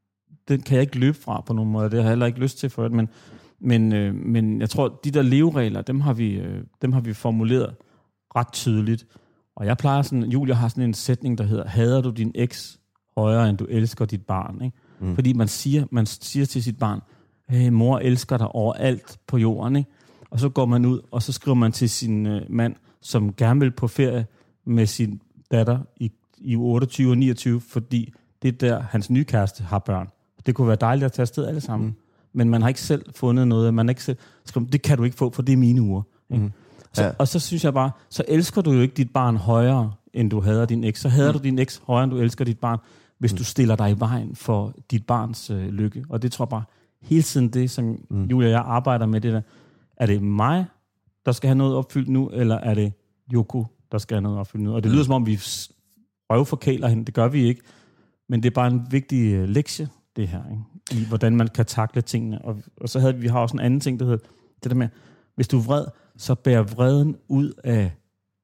det kan jeg ikke løbe fra på nogen måde. Det har jeg heller ikke lyst til for det, men, men, øh, men jeg tror, de der leveregler, dem har vi, øh, dem har vi formuleret ret tydeligt. Og jeg plejer sådan, Julie har sådan en sætning, der hedder, hader du din eks højere, end du elsker dit barn, ikke? Mm. Fordi man siger, man siger til sit barn, hey, mor elsker dig overalt på jorden, ikke? Og så går man ud, og så skriver man til sin øh, mand, som gerne vil på ferie med sin datter i, i otteogtyve og niogtyve, fordi det er der, hans nye kæreste har børn. Det kunne være dejligt at tage afsted alle sammen. Mm. Men man har ikke selv fundet noget. Man har ikke selv skrevet, det kan du ikke få, for det er mine uger. Ikke? Mm. Så, ja. Og så synes jeg bare, så elsker du jo ikke dit barn højere, end du hader din eks. Så hader mm. du din eks højere, end du elsker dit barn, hvis mm. du stiller dig i vejen for dit barns øh, lykke. Og det tror jeg bare, hele tiden det, som mm. Julie og jeg arbejder med, det der, er det mig der skal have noget opfyldt nu, eller er det Yoko, der skal have noget opfyldt nu? Og det lyder som om, vi røvforkæler hende. Det gør vi ikke. Men det er bare en vigtig uh, lektie, det her, ikke? I hvordan man kan takle tingene. Og, og så havde vi har også en anden ting, der hedder det der med, hvis du er vred, så bær vreden ud af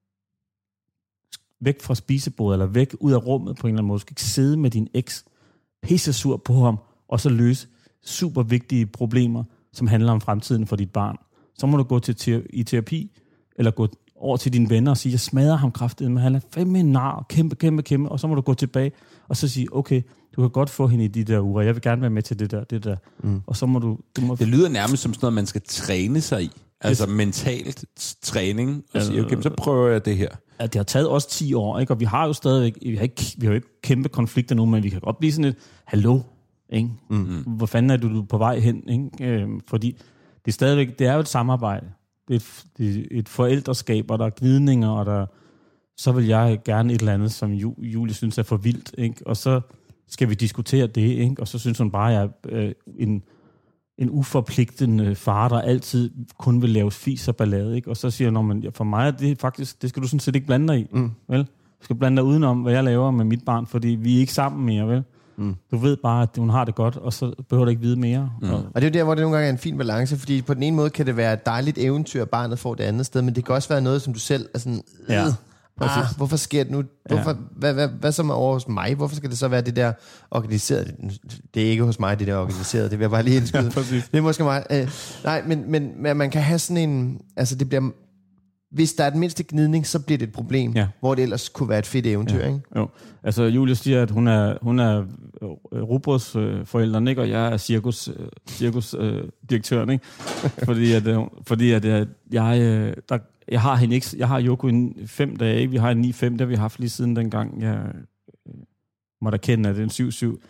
væk fra spisebordet, eller væk ud af rummet på en eller anden måde. Du skal ikke sidde med din eks, pisse sur på ham, og så løse super vigtige problemer, som handler om fremtiden for dit barn. Så må du gå til te- i terapi, eller gå over til dine venner og sige, jeg smadrer ham kraftigt, men han er fandme en nar, kæmpe, kæmpe, kæmpe, og så må du gå tilbage, og så sige, okay, du kan godt få hende i de der uger, jeg vil gerne være med til det der, det der. Mm. Og så må du... du må... Det lyder nærmest som sådan noget, man skal træne sig i. Altså det... mentalt træning, og sige, okay, så prøver jeg det her. Ja, det har taget os ti år, ikke? Og vi har jo stadigvæk, vi har ikke, vi har jo ikke kæmpe konflikter nu, men vi kan godt blive sådan et, hallo, ikke? Mm-hmm. Hvor fanden er du på vej hen, ikke? Øhm, fordi det er stadigvæk, det er jo et samarbejde. Det er et, det er et forældreskab, og der er glidninger, og der, så vil jeg gerne et eller andet, som Julie synes er for vildt, ikke? Og så skal vi diskutere det, ikke? Og så synes hun bare, at jeg er øh, en, en uforpligtende far, der altid kun vil lave fis og ballade, ikke? Og så siger jeg, men for mig er det faktisk, det skal du sådan set ikke blande dig i, mm. vel? Du skal blande dig udenom, hvad jeg laver med mit barn, fordi vi er ikke sammen mere, vel? Mm. Du ved bare, at hun har det godt, og så behøver du ikke vide mere. Mm. Og, og det er jo der, hvor det nogle gange er en fin balance, fordi på den ene måde kan det være et dejligt eventyr, at barnet får det andet sted, men det kan også være noget, som du selv er sådan, ja. Ah, hvorfor sker det nu? Hvorfor, ja. hvad, hvad, hvad så med over hos mig? Hvorfor skal det så være det der organiseret? Det er ikke hos mig, det der organiseret. Det vil jeg bare lige indskyde. Ja, det er måske meget... Øh, nej, men, men, men man kan have sådan en... Altså, det bliver... Hvis der er den mindste gnidning, så bliver det et problem, ja. Hvor det ellers kunne være et fedt eventyr, ja. Ikke? Jo. Altså, Julie siger, at hun er, hun er rugbrødsforældren, ikke? Og jeg er cirkus, cirkusdirektøren, ikke? Fordi at, fordi at jeg... Der, Jeg har hende ikke, jeg har Yoko i fem dage, ikke? Vi har en ni fem, der vi har haft lige siden dengang, jeg øh, måtte erkende, at det er en syv syv.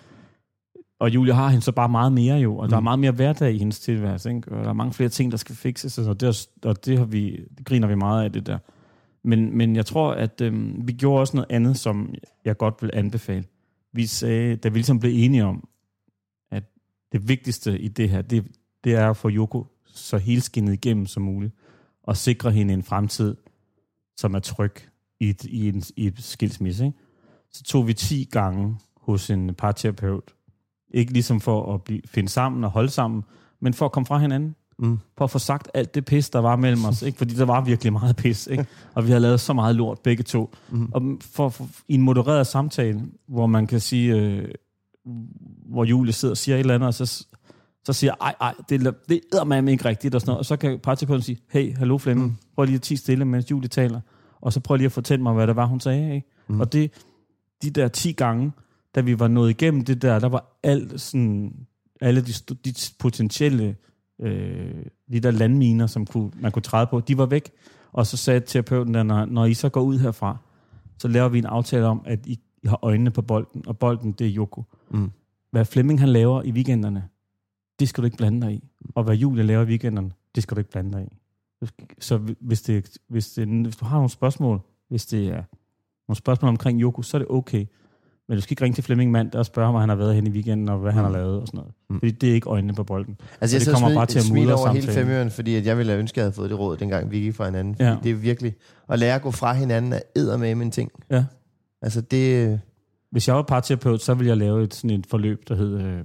Og Julia har hende så bare meget mere jo, og mm. der er meget mere hverdag i hendes tilværelse, ikke? Og der er mange flere ting, der skal fikses, og det, og det, har vi, det griner vi meget af, det der. Men, men jeg tror, at øh, vi gjorde også noget andet, som jeg godt vil anbefale. Vi sagde, da vi ligesom blev enige om, at det vigtigste i det her, det, det er at få Yoko så helskindet igennem som muligt, og sikre hende en fremtid, som er tryg i et, i en, i et skilsmisse. Ikke? Så tog vi ti gange hos en parterapeut. Ikke ligesom for at blive, finde sammen og holde sammen, men for at komme fra hinanden. Mm. For at få sagt alt det pis, der var mellem os. Ikke? Fordi der var virkelig meget pis. Ikke? Og vi havde lavet så meget lort, begge to. Mm. Og for, for i en modereret samtale, hvor man kan sige, øh, hvor Julie sidder og siger et eller andet, og så... så siger ej, ej, det, det er man ikke rigtigt, og sådan noget. Og så kan parterapeuten sige, hey, hallo Flemming, mm. prøv lige at tie stille, mens Julie taler, og så prøv lige at fortælle mig, hvad det var, hun sagde. Ikke? Mm. Og det, de der ti gange, da vi var nået igennem det der, der var alt sådan, alle de, de potentielle, øh, de der landminer, som kunne, man kunne træde på, de var væk. Og så sagde terapeuten, der, når, når I så går ud herfra, så laver vi en aftale om, at I, I har øjnene på bolden, og bolden, det er Yoko. Mm. Hvad Flemming han laver i weekenderne, det skal du ikke blande dig i. Og hvad Julie laver i weekenderne, det skal du ikke blande dig i. Så hvis, det, hvis, det, hvis du har nogle spørgsmål, hvis det er nogle spørgsmål omkring Yoko, så er det okay. Men du skal ikke ringe til Flemming mand og spørge ham, hvor han har været hen i weekenden, og hvad mm. han har lavet og sådan noget. Mm. Fordi det er ikke øjnene på bolden. Altså jeg det kommer bare til at mudre over hele femøren, fordi at jeg ville have ønsket, at jeg havde fået det råd, dengang vi gik fra hinanden. Ja. Det er virkelig at lære at gå fra hinanden er eddermame en ting. Ja. Altså det... Hvis jeg var parterapeut, så ville jeg lave et, sådan et forløb, der hed... Øh,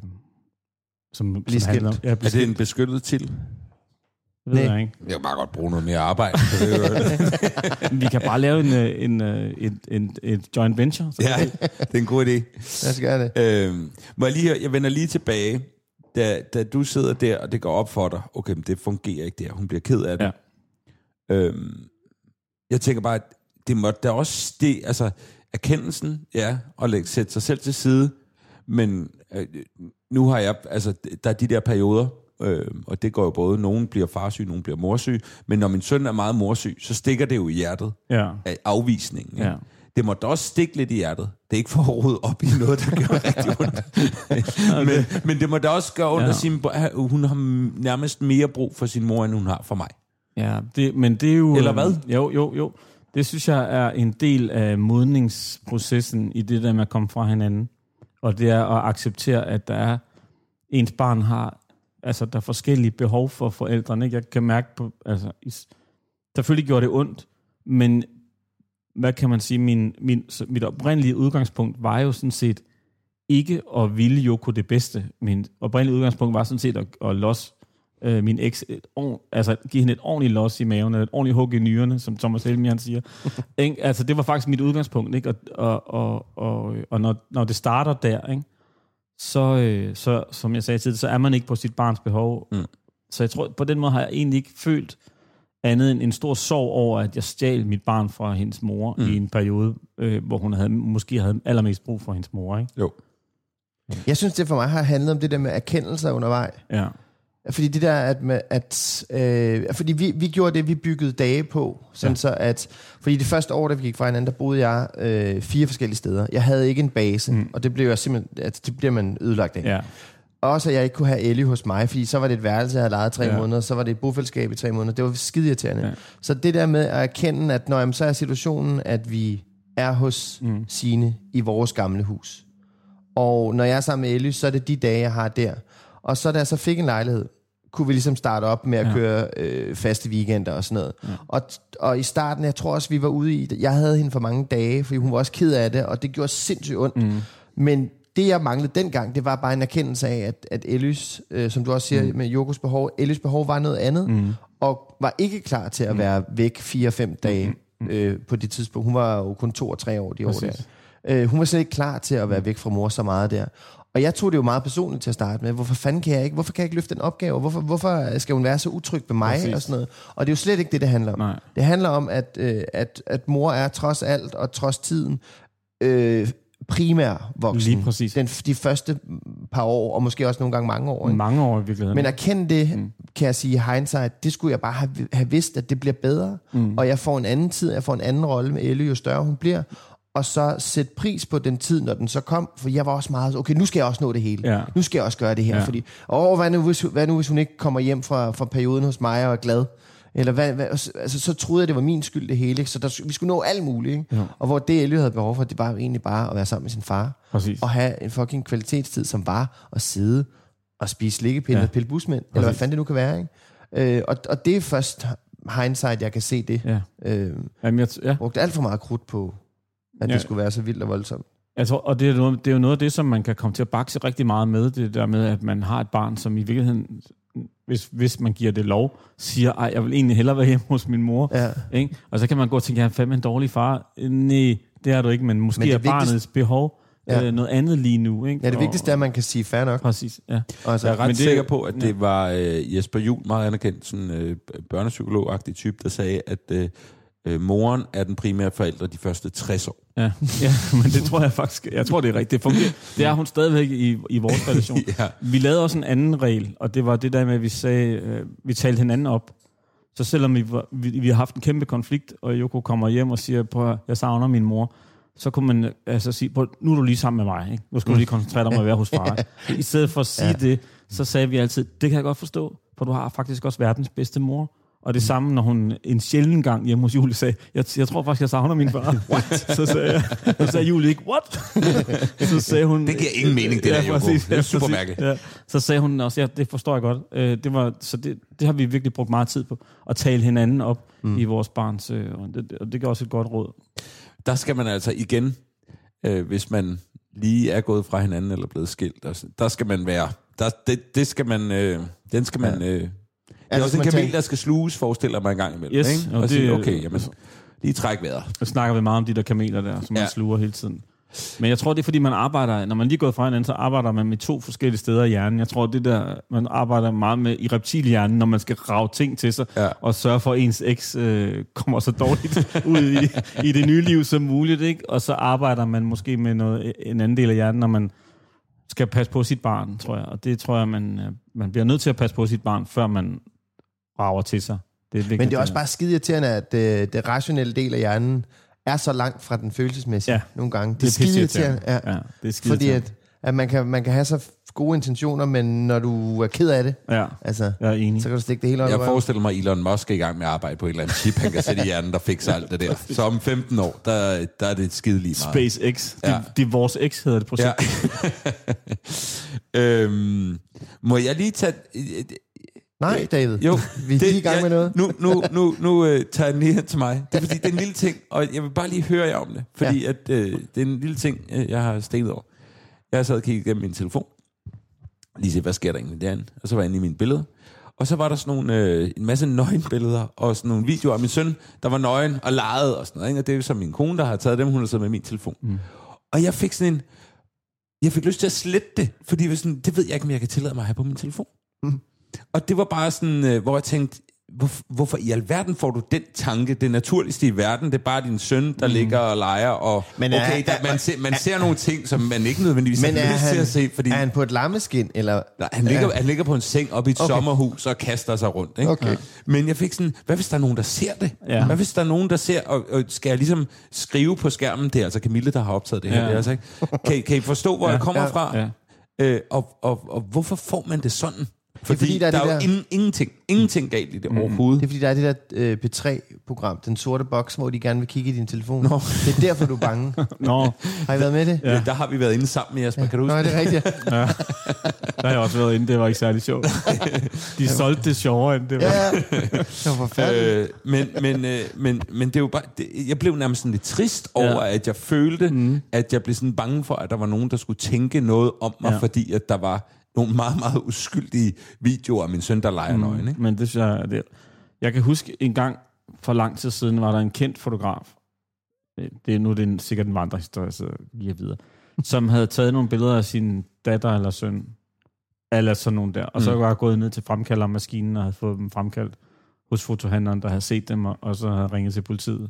som, som handler om... Ja, er det en beskyttet titel? Det ved jeg ikke. Jeg kan bare godt bruge noget mere arbejde. Vi kan bare lave en, en, en, en, en joint venture. Så ja, det er en god idé. Jeg skal gøre det. Øhm, må jeg, lige, jeg vender lige tilbage. Da, da du sidder der, og det går op for dig, okay, men det fungerer ikke der. Hun bliver ked af det. Ja. Øhm, jeg tænker bare, at det må da også... Det, altså, erkendelsen, ja, og lægge, sætte sig selv til side, men øh, nu har jeg... Altså, der er de der perioder, Øh, og det går jo både, nogen bliver farsyg, nogen bliver morsyg, men når min søn er meget morsyg, så stikker det jo i hjertet ja. Af afvisningen. Ja. Det må da også stikke lidt i hjertet. Det er ikke for at rode op i noget, der gør rigtig ondt. men, men det må da også gøre ondt ja. At sige, hun har nærmest mere brug for sin mor, end hun har for mig. Ja, det, men det er jo... Eller hvad? Jo, jo, jo. Det synes jeg er en del af modningsprocessen i det der med at komme fra hinanden. Og det er at acceptere, at der er ens barn har... Altså, der er forskellige behov for forældrene. Ikke? Jeg kan mærke på, altså, selvfølgelig gjorde det ondt, men hvad kan man sige, min, min, mit oprindelige udgangspunkt var jo sådan set ikke at ville Yoko det bedste. Min oprindelige udgangspunkt var sådan set at, at los øh, min eks, et, altså give hende et ordentligt los i maven, et ordentligt hug i nyrerne, som Thomas Helmian siger. Altså det var faktisk mit udgangspunkt, ikke? Og, og, og, og, og når, når det starter der, ikke? Så, øh, så som jeg sagde tidligere, så er man ikke på sit barns behov. Mm. Så jeg tror, på den måde har jeg egentlig ikke følt andet end en stor sorg over, at jeg stjal mit barn fra hendes mor mm. i en periode, øh, hvor hun havde, måske havde allermest brug for hendes mor, ikke? Jo. Jeg synes, det for mig har handlet om det der med erkendelser undervej. Ja. Fordi det der, at, med, at øh, fordi vi, vi gjorde det, vi byggede dage på, sådan ja. så at, fordi det første år, da vi gik fra hinanden, der boede jeg øh, fire forskellige steder. Jeg havde ikke en base, mm. og det blev jeg simpelthen, at det bliver man ødelagt af. Ja. Også at jeg ikke kunne have Ellie hos mig, fordi så var det et værelse, jeg havde lejet tre ja. måneder, så var det et bofællesskab i tre måneder. Det var skide irriterende. Ja. Så det der med at erkende, at når jamen, så er situationen, at vi er hos mm. Signe i vores gamle hus. Og når jeg er sammen med Ellie, så er det de dage, jeg har der. Og så da jeg så fik en lejlighed, kunne vi ligesom starte op med at ja. køre øh, faste weekender og sådan noget. Ja. Og, og i starten, jeg tror også, vi var ude i det. Jeg havde hende for mange dage, fordi hun var også ked af det, og det gjorde sindssygt ondt. Mm. Men det, jeg manglede dengang, det var bare en erkendelse af, at, at Ellys, øh, som du også siger, mm. med Yokos behov, Ellys behov var noget andet, mm. og var ikke klar til at være væk fire-fem dage mm. øh, på det tidspunkt. Hun var jo kun to og tre år de Præcis. år der. Øh, hun var slet ikke klar til at være væk fra mor så meget der. Og jeg tog det jo meget personligt til at starte med. Hvorfor fanden kan jeg ikke? Hvorfor kan jeg ikke løfte den opgave? Hvorfor, hvorfor skal hun være så utryg ved mig? Præcis. Og sådan noget. Og det er jo slet ikke det, det handler om. Nej. Det handler om, at, øh, at, at mor er trods alt og trods tiden øh, primær voksen. Lige præcis. Den, de første par år, og måske også nogle gange mange år. Ikke? Mange år i virkeligheden. Men erkende det, mm. kan jeg sige i hindsight, det skulle jeg bare have, have vidst, at det bliver bedre. Mm. Og jeg får en anden tid, jeg får en anden rolle med Elle, jo større hun bliver. Og så sætte pris på den tid, når den så kom. For jeg var også meget, okay, nu skal jeg også nå det hele. Ja. Nu skal jeg også gøre det her. Ja. Fordi, åh, hvad nu, hvis, hvad nu, hvis hun ikke kommer hjem fra, fra perioden hos mig og er glad? Eller hvad, hvad, altså, så troede jeg, det var min skyld det hele. Ikke? Så der, vi skulle nå alt muligt. Ikke? Ja. Og hvor det, Elle havde behov for, det var egentlig bare at være sammen med sin far. Præcis. Og have en fucking kvalitetstid, som var at sidde og spise slikkepinde ja. og pille busmænd. Præcis. Eller hvad fanden det nu kan være. Ikke? Øh, og, og det er først hindsight, jeg kan se det. Ja. Øh, Jamen, jeg, ja. brugte alt for meget krudt på, at ja. det skulle være så vildt og voldsomt. Jeg tror, og det er, noget, det er jo noget af det, som man kan komme til at bakse rigtig meget med, det der med, at man har et barn, som i virkeligheden, hvis, hvis man giver det lov, siger, ej, jeg vil egentlig hellere være hjemme hos min mor. Ja. Ikke? Og så kan man gå og tænke, jeg er fandme en dårlig far. Nej, det er du ikke, men måske men er barnets vigtigste... behov ja. øh, noget andet lige nu. Ikke? Ja, det vigtigste er, at man kan sige fair nok. Præcis, ja. Altså, jeg er ret det, sikker på, at det ja. var øh, Jesper Juhl, meget anerkendt, sådan øh, børnepsykolog-agtig type, der sagde, at øh, Øh, moren er den primære forælder de første tres år. Ja, ja, men det tror jeg faktisk, jeg tror det er rigtigt. Det fungerer. Det er hun stadigvæk i, i vores relation. ja. Vi lavede også en anden regel, og det var det der med, at vi sagde, øh, vi talte hinanden op. Så selvom vi, var, vi, vi har haft en kæmpe konflikt, og Yoko kommer hjem og siger, på, jeg savner min mor, så kunne man altså sige, nu er du lige sammen med mig, ikke? Nu skal du lige koncentrere dig om at være hos far. I stedet for at sige ja. det, så sagde vi altid, det kan jeg godt forstå, for du har faktisk også verdens bedste mor. Og det samme, når hun en sjælden gang hjemme hos Julie sagde, jeg, jeg tror faktisk, jeg savner min far. What? Så sagde, jeg, så sagde Julie ikke, what? Så sagde hun... Det giver ingen mening, det ja, der, Joko. Det er super mærkeligt. Ja. Så sagde hun også, ja, det forstår jeg godt. Øh, det var, så det, det har vi virkelig brugt meget tid på, at tale hinanden op mm. i vores barns... Øh, og det, og det gør også et godt råd. Der skal man altså igen, øh, hvis man lige er gået fra hinanden eller blevet skilt, der, der skal man være... Der, det, det skal man... Øh, den skal man... Øh, det er også en kamel, der skal sluges, forestiller mig en gang imellem. Yes, ikke? Og, og sige, okay, jamen, lige træk vejret. Så snakker vi meget om de der kameler der, som ja. man sluger hele tiden. Men jeg tror, det er fordi, man arbejder, når man lige er gået fra hinanden, så arbejder man med to forskellige steder i hjernen. Jeg tror, det der, man arbejder meget med i reptilhjernen, når man skal rage ting til sig, ja. og sørge for, at ens eks øh, kommer så dårligt ud i, i det nye liv som muligt. Ikke? Og så arbejder man måske med noget, en anden del af hjernen, når man skal passe på sit barn, tror jeg. Og det tror jeg, man, man bliver nødt til at passe på sit barn, før man rager til sig. Det er vigtigt, men det er også bare skide irriterende, at det, det rationelle del af hjernen er så langt fra den følelsesmæssige ja, nogle gange. Det, det er skide irriterende. Ja. Ja, det er skide Fordi at, at man, kan, man kan have så gode intentioner, men når du er ked af det, ja, altså, jeg er enig. så kan du stikke det hele over. Jeg forestiller mig, Elon Musk er i gang med at arbejde på et eller andet chip, han kan sætte i hjernen, der fikser alt det der. Så om femten år, der, der er det skide lige meget. SpaceX. Ja. Det, det er vores X, hedder det projekt. Ja. øhm, må jeg lige tage... Nej, David. Jo, vi er lige i gang med noget. Nu, nu, nu, nu øh, tager jeg den lige hen til mig. Det er fordi, det er en lille ting, og jeg vil bare lige høre jer om det. Fordi ja. at, øh, det er en lille ting, øh, jeg har stenet over. Jeg har sad og kigget igennem min telefon. Lige se, hvad sker der egentlig derinde? Og så var jeg inde i mine billeder. Og så var der sådan nogle, øh, en masse nøgenbilleder, og sådan nogle videoer af min søn, der var nøgen og legede og sådan noget. Ikke? Og det er jo så min kone, der har taget dem, hun har siddet med min telefon. Mm. Og jeg fik sådan en... Jeg fik lyst til at slette det, fordi jeg sådan, det ved jeg ikke, om jeg kan tillade mig at have på min telefon. Mm. Og det var bare sådan, øh, hvor jeg tænkte, hvor, hvorfor i alverden får du den tanke? Det naturligste i verden, det er bare din søn, der mm. ligger og leger, og men er, okay, der, er, man, ser, man er, ser nogle ting, som man ikke nødvendigvis men har lyst til at se. Fordi, er han på et lammeskin? Eller? Nej, han, ligger, han ligger på en seng oppe i et okay. sommerhus og kaster sig rundt. Ikke? Okay. Men jeg fik sådan, hvad hvis der er nogen, der ser det? Ja. Hvad hvis der er nogen, der ser, og, og skal jeg ligesom skrive på skærmen? Det er altså Camille, der har optaget det her. Ja. Det er altså ikke. Kan, kan I forstå, hvor ja. jeg kommer ja. fra? Ja. Øh, og, og, og hvorfor får man det sådan? Fordi, fordi der er, der er jo der... ingen, ingenting, ingenting galt i det mm. overhovedet. Det er fordi, der er det der øh, P tre-program, den sorte boks, hvor de gerne vil kigge i din telefon. Nå. Det er derfor, du er bange. Nå. Har I været med det? Ja. Der har vi været inde sammen med Jasper, ja. Kan du huske? Nå, det er rigtigt. Ja. Der har jeg også været inde, det var ikke særlig sjovt. De solgte det sjovere, end det var. Ja, det var forfærdeligt. Øh, men, men, øh, men, men det er jo bare... Det, jeg blev nærmest sådan lidt trist over, ja. At jeg følte, mm. at jeg blev sådan bange for, at der var nogen, der skulle tænke noget om mig, ja. Fordi at der var... nogle meget, meget uskyldige videoer af min søn, der leger nøgen. Mm, ikke? Men det synes jeg... Det, jeg kan huske en gang for lang tid siden, var der en kendt fotograf. Det er nu det er sikkert en vandrehistorie, så giver videre. Som havde taget nogle billeder af sin datter eller søn. Eller sådan nogle der. Og mm. så var jeg gået ned til fremkaldermaskinen og havde fået dem fremkaldt hos fotohandleren, der havde set dem, og så havde ringet til politiet.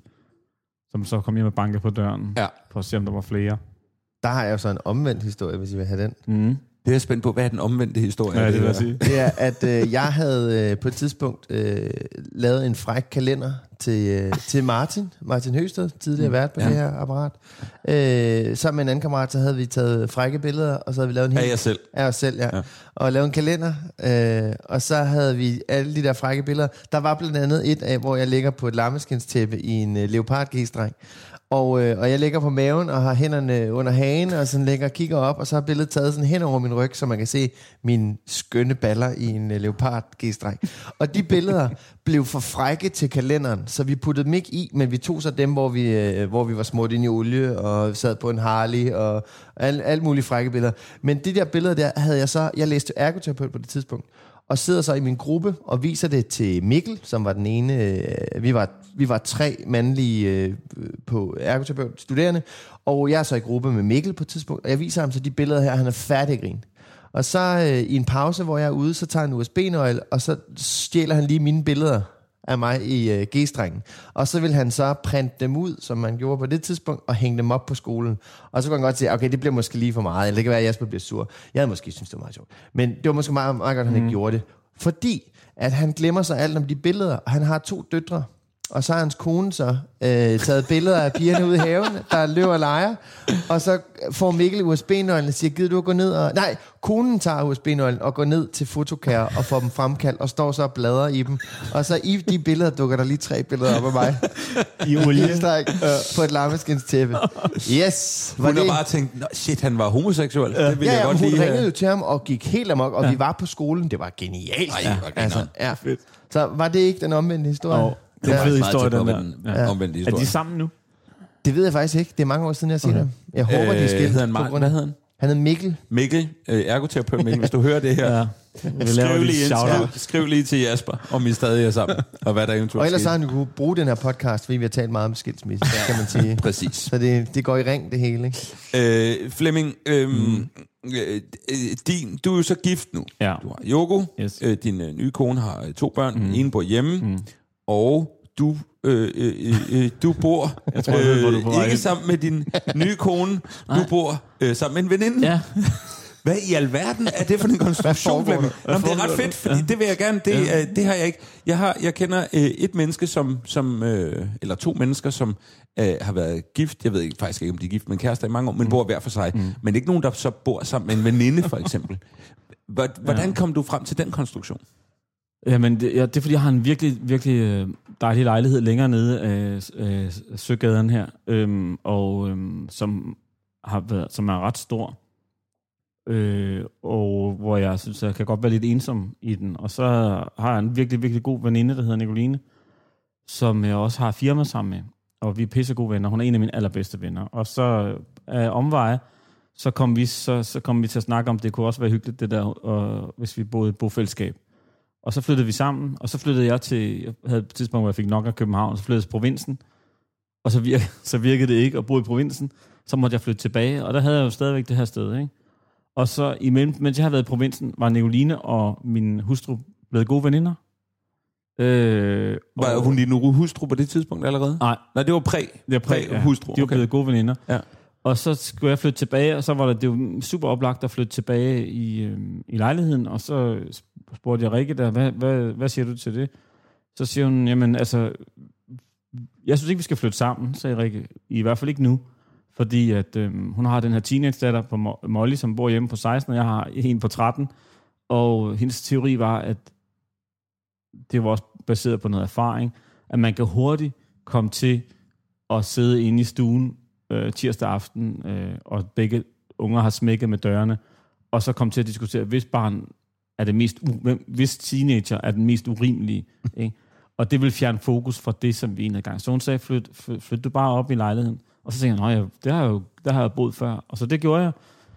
Som så kom hjem og bankede på døren. Ja. For at se, om der var flere. Der har jeg jo så en omvendt historie, hvis I vil have den. Mm. Det er jeg spændt på. Hvad er den omvendte historie? Ja, det vil jeg sige. Det er, at øh, jeg havde øh, på et tidspunkt øh, lavet en fræk kalender til, øh, til Martin, Martin Høsted, tidligere vært på ja. Det her apparat. Øh, sammen med en anden kammerat, så havde vi taget frække billeder, og så havde vi lavet en hel... Af jer selv? Af os selv, ja. ja. Og lavet en kalender, øh, og så havde vi alle de der frække billeder. Der var blandt andet et af, hvor jeg ligger på et lammeskindstæppe i en øh, leopard G-streng. Og, øh, og jeg ligger på maven og har hænderne under hagen, og sådan ligger og kigger op, og så har billedet taget sådan hen over min ryg, så man kan se mine skønne baller i en øh, leopard G-streng. Og de billeder blev for frække til kalenderen, så vi puttede dem ikke i, men vi tog så dem, hvor vi, øh, hvor vi var smurt ind i olie, og sad på en Harley, og alt, alt mulige frække billeder. Men de der billeder der havde jeg så, jeg læste ergoterapeut på det tidspunkt, og sidder så i min gruppe og viser det til Mikkel, som var den ene. Øh, vi, var, vi var tre mandlige øh, på ergoterapeut studerende, og jeg er så i gruppe med Mikkel på et tidspunkt, og jeg viser ham så de billeder her, han er færdig grin. Og så øh, i en pause, hvor jeg er ude, så tager han en U S B-nøgle, og så stjæler han lige mine billeder af mig i øh, G-strengen. Og så vil han så printe dem ud, som man gjorde på det tidspunkt, og hænge dem op på skolen. Og så kan man godt sige, okay, det bliver måske lige for meget, eller det kan være, at Jasper bliver sur. Jeg havde måske synes det var meget sjovt. Men det var måske meget, meget godt, at han mm. ikke gjorde det. Fordi at han glemmer sig alt om de billeder, og han har to døtre. Og så har hans kone så øh, taget billeder af pigerne ude i haven, der løber og leger. Og så får Mikkel U S B-nøglen og siger, gider du at gå ned og... Nej, konen tager U S B-nøglen og går ned til fotokære og får dem fremkaldt, og står så og bladrer i dem. Og så i de billeder dukker der lige tre billeder op af mig. I olie. På et lammeskindstæppe. Yes! Hun har bare tænkt, shit, han var homoseksuel. Ja. Det ville ja, jeg ja, godt hun lide. ringede jo til ham og gik helt amok, og ja. Vi var på skolen. Det var genialt. Ej, ja. Altså, ja. Så var det ikke den omvendte historie? Oh. Det er en fed historie, den der. Ja. Omvendt historie. Er de sammen nu? Det ved jeg faktisk ikke. Det er mange år siden, jeg har set okay. dem. Jeg håber, øh, de er skilt. Hedder han Martin? Hvad hedder han? Han hedder Mikkel. Mikkel, øh, ergoterapeut Mikkel. Hvis du hører det her, ja. skriv, lige skriv, skriv lige til Jasper, om I stadig er sammen, og hvad der eventuelt og ellers har han kunne bruge den her podcast, fordi vi har talt meget om skilsmisse, kan man sige. Præcis. Så det, det går i ring, det hele. Ikke? Øh, Flemming, øh, mm. øh, din, du er jo så gift nu. Ja. Du har Joko. Yes. Øh, din øh, nye kone har to børn. Mm. En bor hjemme. Mm. Og du, øh, øh, øh, du bor jeg tror, jeg ved, hvor du bor, ikke sammen med din nye kone. Du bor øh, sammen med en veninde. Ja. Hvad i alverden er det for en konstruktion, Flemming? Nå, det er ret fedt, fordi ja. det vil jeg gerne. Det, ja. øh, det har jeg ikke. Jeg, har, jeg kender øh, et menneske, som, som øh, eller to mennesker, som øh, har været gift. Jeg ved ikke, faktisk ikke, om de er gift, men kærester i mange år, men mm. bor hver for sig. Mm. Men ikke nogen, der så bor sammen med en veninde, for eksempel. Hvordan kom du frem til den konstruktion? Jamen, det, ja, det er fordi, jeg har en virkelig, virkelig dejlig lejlighed længere nede af øh, Søgaden her, øhm, og øhm, som, har været, som er ret stor. øh, og hvor jeg synes, jeg kan godt være lidt ensom i den. Og så har jeg en virkelig, virkelig god veninde, der hedder Nicoline, som jeg også har firma sammen med. Og vi er pissegode venner. Hun er en af mine allerbedste venner. Og så af omveje, så kom, vi, så, så kom vi til at snakke om, det kunne også være hyggeligt, det der, og, hvis vi boede i et bofællesskab. Og så flyttede vi sammen, og så flyttede jeg til, jeg havde et tidspunkt, hvor jeg fik nok af København, og så flyttede jeg til provinsen, og så virkede, så virkede det ikke at bo i provinsen. Så måtte jeg flytte tilbage, og der havde jeg jo stadigvæk det her sted, ikke? Og så imellem, mens jeg havde været i provinsen, var Nicoline og min hustru blevet gode veninder. Øh, var hun din hustru på det tidspunkt allerede? Nej. Nej, det var præ. Det var præ, ja. Hustru. De var okay. blevet gode veninder. Ja. Og så skulle jeg flytte tilbage, og så var det, det var super oplagt at flytte tilbage i, øh, i lejligheden, og så spurgte jeg Rikke der, hvad, hvad, hvad siger du til det? Så siger hun, jamen altså, jeg synes ikke, vi skal flytte sammen, sagde Rikke. I hvert fald ikke nu, fordi at øh, hun har den her teenage-datter på Molly, som bor hjemme på seksten, og jeg har en på tretten, og hendes teori var, at det var også baseret på noget erfaring, at man kan hurtigt komme til at sidde inde i stuen øh, tirsdag aften, øh, og begge unger har smækket med dørene, og så komme til at diskutere, hvis barn er det mest, u- hvis teenager er den mest urimelige, ikke? Og det vil fjerne fokus fra det, som vi egentlig gang. Så hun sagde, flyt, flyt, flyt du bare op i lejligheden. Og så tænkte jeg, nej, det har jeg jo der har jeg boet før. Og så det gjorde jeg.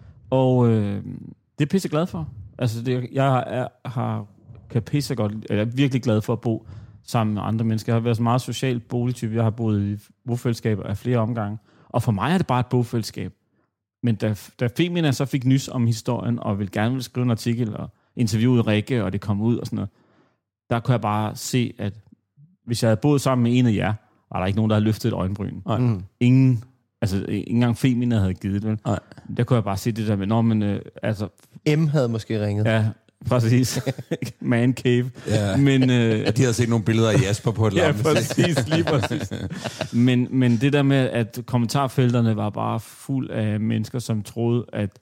Og øh, det er pisse glad for. Altså, det, jeg er, har, kan pisse godt, jeg er virkelig glad for at bo sammen med andre mennesker. Jeg har været så meget social boligtype. Jeg har boet i bofællesskaber af flere omgange. Og for mig er det bare et bofællesskab. Men da, da Femina så fik nys om historien, og ville gerne ville skrive en artikel, og interviewede Rikke, og det kom ud og sådan noget, der kunne jeg bare se, at hvis jeg havde boet sammen med en af jer, var der ikke nogen, der havde løftet et øjenbryn. Mm. Ingen, altså ikke engang Femina havde givet det. Nej. Der kunne jeg bare se det der med, når man, øh, altså... M havde måske ringet. Ja, præcis. Man cave. Ja. Men, øh, ja, de havde set nogle billeder af Jasper på et ja, lampe. præcis, lige præcis. men, men det der med, at kommentarfelterne var bare fuld af mennesker, som troede, at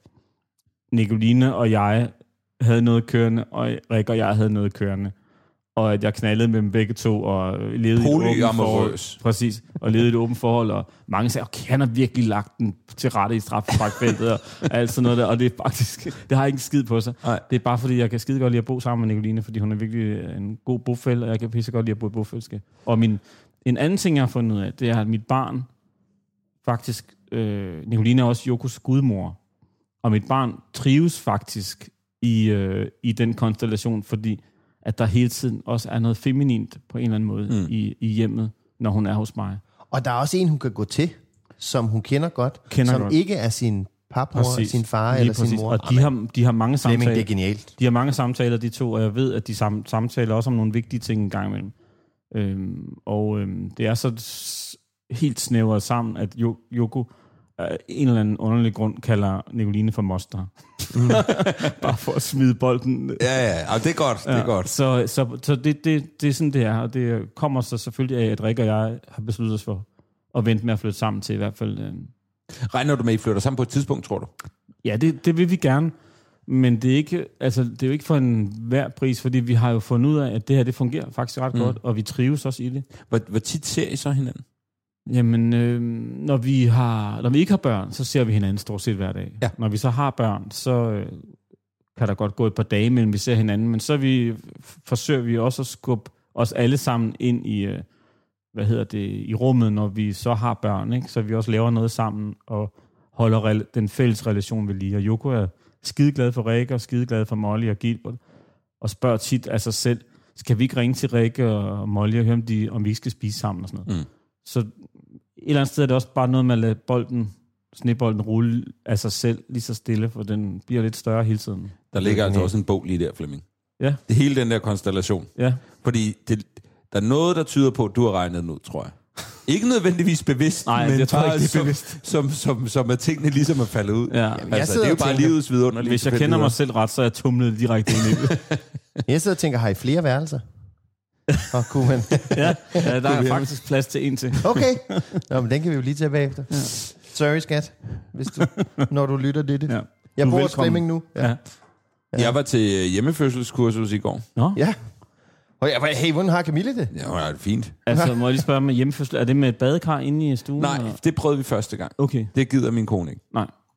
Nicoline og jeg havde noget kørende, og Rikke og jeg havde noget kørende. Og at jeg knaldede med dem begge to, og levede i et åbent forhold. Præcis, og levede i et åbent forhold, og mange sagde, okay, han har virkelig lagt den til rette i straffesparkfeltet, og alt sådan noget der, og det er faktisk, det har ikke en skid på sig. Nej. Det er bare fordi, jeg kan skide godt lide at bo sammen med Nicoline, fordi hun er virkelig en god bofælle, og jeg kan pisse godt lide at bo i bofællesskab. Og min, en anden ting, jeg har fundet ud af, det er, at mit barn, faktisk, øh, Nicoline er også Jokos gudmor, og mit barn trives faktisk i, øh, i den konstellation, fordi at der hele tiden også er noget feminint på en eller anden måde mm. i, i hjemmet, når hun er hos mig. Og der er også en, hun kan gå til, som hun kender godt, kender som godt. ikke er sin papmor, præcis. Sin far lige eller præcis. Sin mor. Og de har, de har mange samtaler. Flemming, det er genialt. De har mange samtaler, de to, og jeg ved, at de sam- samtaler også om nogle vigtige ting en gang imellem. Øhm, og øhm, det er så helt snævret sammen, at Joko af en eller anden underlig grund kalder Nicoline for moster. Mm. Bare for at smide bolden. Ja, ja, ja. Det er godt. Det er ja, godt. Så, så, så det, det, det er sådan, det er. Og det kommer så selvfølgelig af, at Rikke og jeg har besluttet os for at vente med at flytte sammen til i hvert fald. Øh... Regner du med, at I flytter sammen på et tidspunkt, tror du? Ja, det, det vil vi gerne. Men det er, ikke, altså, det er jo ikke for en hver pris, fordi vi har jo fundet ud af, at det her det fungerer faktisk ret mm. godt, og vi trives også i det. Hvor, hvor tit ser I så hinanden? Jamen, øh, når, vi har, når vi ikke har børn, så ser vi hinanden stort set hver dag. Ja. Når vi så har børn, så øh, kan der godt gå et par dage, mellem vi ser hinanden, men så vi, forsøger vi også at skubbe os alle sammen ind i, øh, hvad hedder det, i rummet, når vi så har børn, ikke? Så vi også laver noget sammen og holder rel- den fælles relation ved lige. Og Joko er skideglad for Rikke og skideglad for Molly og Gilbert, og spørger tit af sig selv, skal vi ikke ringe til Rikke og Molly og høre, om, de, om vi ikke skal spise sammen og sådan noget. Mm. Så et eller andet sted er det også bare noget med at lade bolden, snebolden rulle af sig selv lige så stille, for den bliver lidt større hele tiden. Der ligger altså også en bog lige der, Flemming. Ja. Det hele den der konstellation. Ja. Fordi det, der er noget, der tyder på, at du har regnet den ud, tror jeg. Ikke nødvendigvis bevidst, Nej, men jeg tror ikke, det er bevidst. Som, som, som, som at tingene ligesom er faldet ud. Ja. Jamen, altså, det er jo bare tænker, livets vidunderlige. Hvis jeg kender mig selv ret, så er jeg tumlet direkte ind i det. Jeg sidder og tænker, har I flere værelser? Og kunne man... ja, ja, der er faktisk plads til en til. Okay, Nå, men den kan vi jo lige tage bagefter. Ja. Sorry, skat, hvis du, når du lytter det. Ja. Jeg bor hos Flemming nu. Ja. Ja. Ja. Jeg var til hjemmefødselskursus i går. Nå? Ja. Og jeg, hey, hvordan har Camille det? Ja, det er fint. Altså, må jeg lige spørge med hjemmefødsel, er det med et badekar inde i stuen? Nej, eller? det prøvede vi første gang. Okay. Det gider min kone ikke. Nej.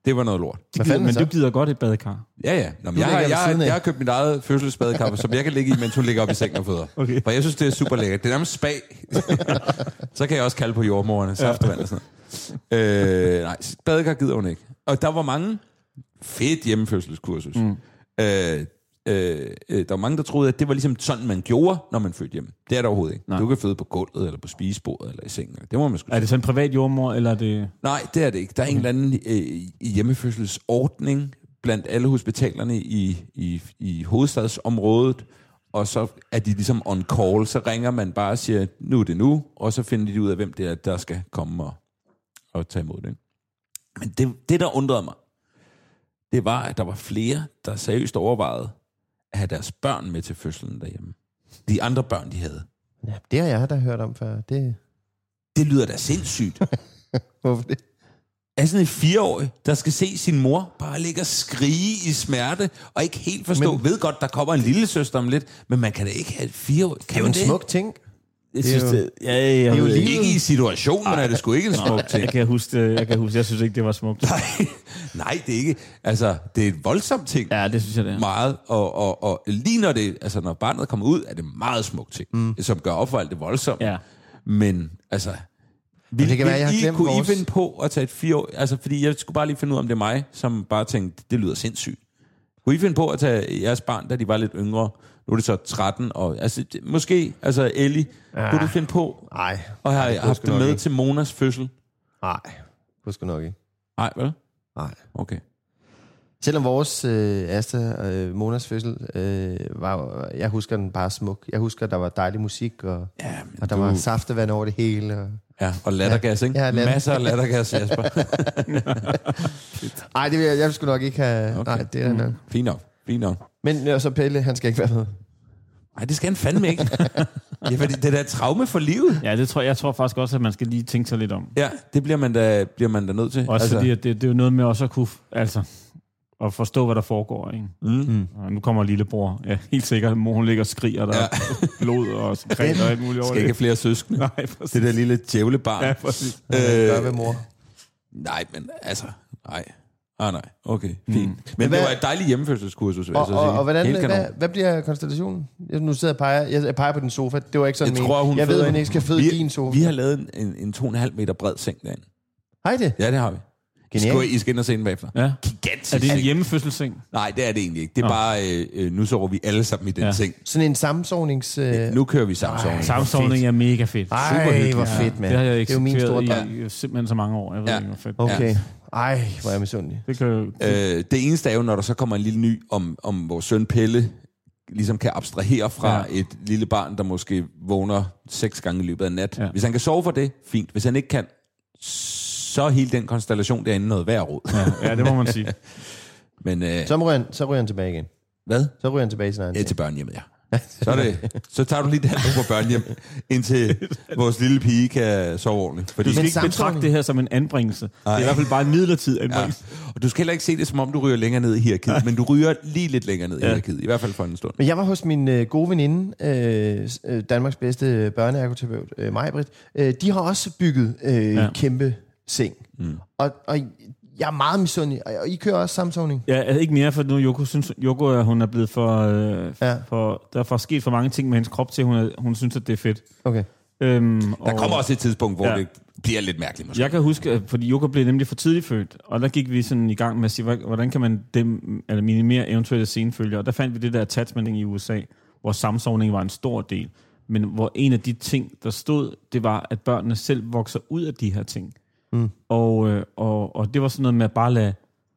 Det var noget lort. Det gider, men du gider godt et badekar. Ja, ja. Nå, jeg, har, jeg, jeg, jeg har købt mit eget fødselsbadekar, som jeg kan ligge i, mens hun ligger op i sengen og fødder. Okay. For jeg synes, det er super lækkert. Det er nærmest spa. Så kan jeg også kalde på jordmorerne, saftevand og sådan noget. Øh, nej, badekar gider hun ikke. Og der var mange fedt hjemmefødselskursus. Mm. Øh, øh, der var mange, der troede, at det var ligesom sådan, man gjorde, når man fødte hjemme. Det er det overhovedet ikke. Nej. Du kan føde på gulvet, eller på spisebordet, eller i sengen. Det må man sgu. Er det så en privat jordmor, eller er det... Nej, det er det ikke. Der er en eller anden øh, hjemmefødselsordning blandt alle hospitalerne i, i, i hovedstadsområdet, og så er de ligesom on call, så ringer man bare og siger, nu er det nu, og så finder de ud af, hvem det er, der skal komme og, og tage imod det. Men det, det, der undrede mig, det var, at der var flere, der seriøst overvejede at have deres børn med til fødslen derhjemme. De andre børn, de havde. Ja, det har jeg da hørt om før. Det, det lyder da sindssygt. Hvorfor det? Er sådan en fireårig, der skal se sin mor bare ligge og skrige i smerte, og ikke helt forstå, men, ved godt, der kommer en lille søster om lidt, men man kan da ikke have et fireårig. Det er jo en det? smuk ting. Jeg synes, det, det, ja, jeg, det er jo ikke i situationen, men er det sgu ikke en smuk ting. Jeg kan huske det, jeg kan huske, jeg synes ikke, det var smukt. Nej, nej, det er ikke. Altså, det er et voldsomt ting. Ja, det synes jeg, det er. Meget, og, og, og lige når det, altså når barnet kommer ud, er det meget smukt ting, mm. som gør op for alt det voldsomt. Ja. Men, altså... Vil, det kan være, jeg I, kunne vores... I finde på at tage et fire år? Altså, fordi jeg skulle bare lige finde ud af, om det er mig, som bare tænkte, det lyder sindssygt. Kunne I finde på at tage jeres barn, da de var lidt yngre? Nu er det så tretten, og altså, det, måske, altså Ellie, ja. Kunne du finde på? Nej. Og har jeg haft det med ikke. Til Monas fødsel? Nej, husk nok ikke. Nej, vel? Nej. Okay. Selvom vores øh, Asta øh, Monas fødsel øh, var, jeg husker den bare smuk. Jeg husker, der var dejlig musik, og, ja, og der du... var saftevand over det hele. Og... Ja, og lattergas, ikke? Ja, latter. Masser af lattergas, Jasper. Nej, det vil jeg, jeg skulle nok ikke have... Okay. Nej, det er nok. Mm. Fint nok, fint nok. Men ja, så Pelle, han skal ikke være med. Nej, det skal han fandme ikke. Ja, fordi det der traume for livet. Ja, det tror jeg, jeg tror faktisk også, at man skal lige tænke sig lidt om. Ja, det bliver man da, bliver man da nødt til. Også altså. Fordi det, det er jo noget med også at kunne... Altså, at forstå, hvad der foregår, ikke? Mm. Og nu kommer lillebror. Ja, helt sikkert. Mor, hun ligger og skriger, der ja. Blod og skræk og alt muligt over det. Skal ikke have flere søskende. Nej, præcis. Det der lille djævlebarn. Ja, præcis. Øh, Gør ved mor. Nej, men altså... Nej. Ah, nej. Okay, fint. Mm. Men, men hvad, det var et dejligt hjemmefødselskursus. Og, og, og, og hvordan, hvad, hvad bliver konstellationen? Jeg, nu sidder jeg peger, jeg peger på din sofa. Det var ikke sådan, jeg, tror, hun jeg ved, at hun ikke skal føde vi, din sofa. Vi har lavet en, en to og en halv meter bred seng derinde. Hej det? Ja, det har vi. Skal I skal ind og se den bagefter. Ja. Gigantisk. Er det en hjemmefødselsseng? Nej, det er det egentlig ikke. Det er Nå. bare, øh, nu sover vi alle sammen i den ja. Seng. Sådan en samsovnings... Øh... Ja, nu kører vi samsovning. Samsovning er mega fedt. Ej, super hyggeligt. Hvor fedt, mand. Det har jeg det er jo min store i, i simpelthen så mange år. Jeg ved ja. ikke, hvor fedt. Okay. Ej, hvor er jeg misundelig. Det, kan jo... øh, det eneste er jo, når der så kommer en lille ny, om, om vores søn Pelle ligesom kan abstrahere fra ja. Et lille barn, der måske vågner seks gange i løbet af nat. Ja. Hvis han kan sove for det, fint. Hvis han ikke kan, så er hele den konstellation derinde noget værd råd. Ja, ja, det må man sige. Men, øh, så, ryger han, så ryger han tilbage igen. Hvad? Så ryger han tilbage i sin egen ja, til børnehjemmet, ja. Så, er det, så tager du lige den på børnehjem, indtil vores lille pige kan sove ordentligt. Fordi du skal ikke betragte det her som en anbringelse. Ej. Det er i hvert fald bare en midlertidig anbringelse. Ja. Og du skal heller ikke se det, som om du ryger længere ned i hierarkiet, men du ryger lige lidt længere ned i ja. Hierarkiet, i hvert fald for en stund. Men jeg var hos min øh, gode veninde, øh, Danmarks bedste børneergoterapeut, øh, Maj-Britt. Øh, de har også bygget øh, ja. kæmpe seng. Mm. Og, og jeg er meget misundelig, og I kører også samsovning. Ja, ikke mere, for nu Joko synes, Joko, hun er blevet for, øh, ja. for... Der er for sket for mange ting med hendes krop til, hun, er, hun synes, at det er fedt. Okay. Øhm, der kommer også et tidspunkt, hvor ja. Det bliver lidt mærkeligt måske. Jeg kan huske, fordi Joko blev nemlig for tidligt født, og der gik vi sådan i gang med at sige, hvordan kan man dem, eller minimere eventuelle senfølger, og der fandt vi det der attachmenting i U S A, hvor samsovning var en stor del, men hvor en af de ting, der stod, det var, at børnene selv vokser ud af de her ting. Mm. Og, øh, og, og det var sådan noget med at bare lade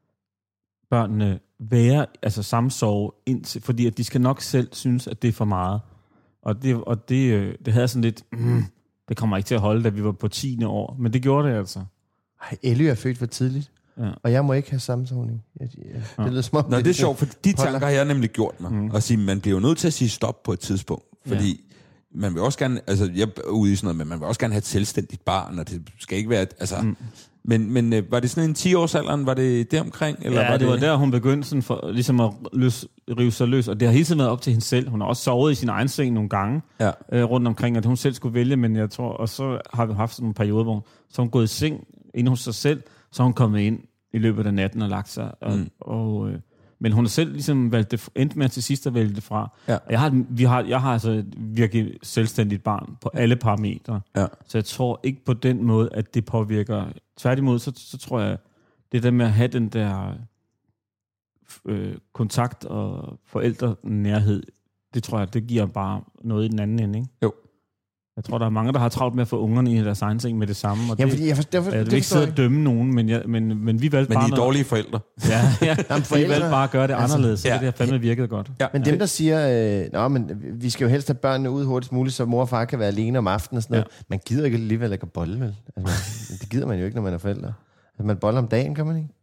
børnene være, altså samsove, indtil, fordi at de skal nok selv synes, at det er for meget. Og det, og det, øh, det havde sådan lidt, mm, det kommer ikke til at holde, da vi var på tiende år, men det gjorde det altså. Ej, Ellie er født for tidligt, ja. Og jeg må ikke have samsovning. Jeg, jeg, ja. Det lyder små. Nå, det er sjovt, for de tanker har jeg nemlig gjort mig. Mm. Og sige, man bliver jo nødt til at sige stop på et tidspunkt, fordi... Ja. Man vil også gerne, altså jeg er ude i sådan noget, men man vil også gerne have et selvstændigt barn, og det skal ikke være, altså... Mm. Men, men var det sådan en ti-årsalderen, var det der omkring? Eller ja, var det, det var der, hun begyndte sådan for, ligesom at løs, rive sig løs, og det har hele tiden været op til hende selv. Hun har også sovet i sin egen seng nogle gange ja. øh, rundt omkring, at hun selv skulle vælge, men jeg tror, og så har vi haft sådan en periode, hvor så hun gået i seng inde hos sig selv, så hun kommet ind i løbet af natten og lagt sig. Og, mm. og, øh, men hun har selv ligesom valgt det, endte med til sidst at vælge det fra. Ja. Jeg har, vi har, jeg har altså et virkelig selvstændigt barn på alle parametre. Ja. Så jeg tror ikke på den måde, at det påvirker. Tværtimod, så, så tror jeg, det der med at have den der øh, kontakt og forældrenærhed, det tror jeg, det giver bare noget i den anden ende, ikke? Jo. Jeg tror, der er mange, der har travlt med at få ungerne i deres egen seng med det samme. Og Ja, det, fordi jeg for, derfor, jeg det vil ikke sidde og dømme nogen, men, jeg, men, men vi valgte Men bare... I er dårlige forældre. Ja, ja. Jamen, vi forældre- valgte bare at gøre det altså, anderledes, så ja. det har fandme virket godt. Ja. Men dem, der siger, øh, Nå, men vi skal jo helst have børnene ud hurtigst muligt, så mor og far kan være alene om aftenen og sådan noget. Ja. Man gider ikke alligevel ikke at bolle, vel? Altså, det gider man jo ikke, når man er forældre. Altså, man boller om dagen, kan man ikke?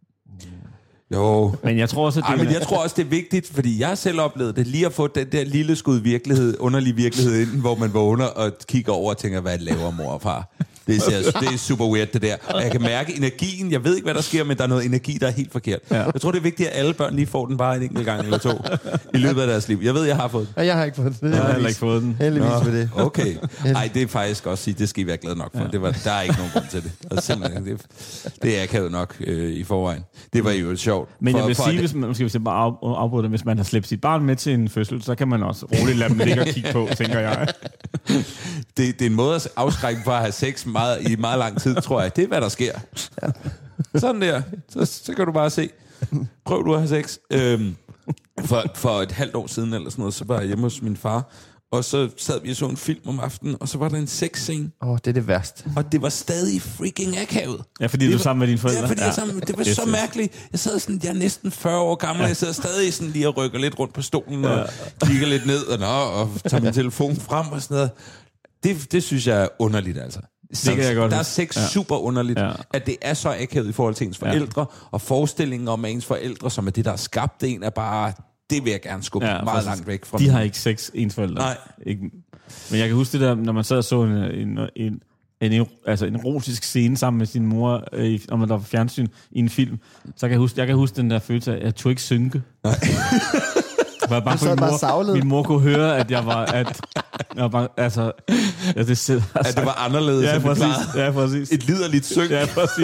Jo. Men jeg tror også, at det... Ej, men jeg tror også, det er vigtigt, fordi jeg har selv oplevet det, lige at få den der lille skud virkelighed, underlig virkelighed inden, hvor man vågner og kigger over og tænker, hvad laver mor og far? Det, ser, det er super weird, det der. Og jeg kan mærke energien. Jeg ved ikke, hvad der sker, men der er noget energi, der er helt forkert. Ja. Jeg tror, det er vigtigt, at alle børn lige får den bare en enkelt gang eller to i løbet af deres liv. Jeg ved, jeg har fået den. Ja, jeg har ikke fået den. Jeg har heller ikke fået den. Heldigvis med det. Okay. Ej, det er faktisk også sige, det skal I være glade nok for. Ja. Det var, der er ikke nogen grund til det. Og simpelthen, det, det er akavet nok øh, i forvejen. Det var jo sjovt. Men jeg for, vil for sige, at, hvis man, måske hvis jeg bare af, afbryder det, hvis man har slæbt sit barn med til en fødsel, så kan man også roligt lade dem ligge og kigge på, tænker jeg. det, det er en måde at afskrække for at have sex meget, i meget lang tid, tror jeg. Det er, hvad der sker. Ja. Sådan der. Så, så kan du bare se. Prøv du at have sex. Øhm, for, for et halvt år siden, eller sådan noget, så var jeg hjemme hos min far, og så sad vi og så en film om aftenen, og så var der en sexscene. Åh, oh, det er det værste. Og det var stadig freaking akavet. Ja, fordi det du er sammen med dine forældre. Ja, fordi ja. Jeg sammen, det var yes, så yes. mærkeligt. Jeg sad sådan, jeg er næsten fyrre år gammel, ja. Jeg sidder stadig sådan lige og rykker lidt rundt på stolen, og ja. Kigger lidt ned, og, nå, og tager min telefon frem og sådan noget. Det, det synes jeg er underligt, altså. Det kan jeg godt. Der er sex ja. Super underligt, ja. At det er så akavet i forhold til ens forældre, ja. Og forestillingen om ens forældre, som er det, der har skabt en, er bare, det vil jeg gerne skubbe ja, meget langt væk fra. De mig. har ikke sex, ens forældre. Nej. Ikke. Men jeg kan huske det der, når man sad og så en, en, en, en, altså en erotisk scene sammen med sin mor, øh, når man der var fjernsyn i en film, så kan jeg huske, jeg kan huske den der følelse af, at jeg tog ikke synke. Nej. Var bare, min, mor, min mor kunne høre, at jeg var, at jeg var bare, altså, ja, det selv, altså, at det var anderledes, ja, end præcis, ja, præcis. Et liderligt synk. Ja, præcis.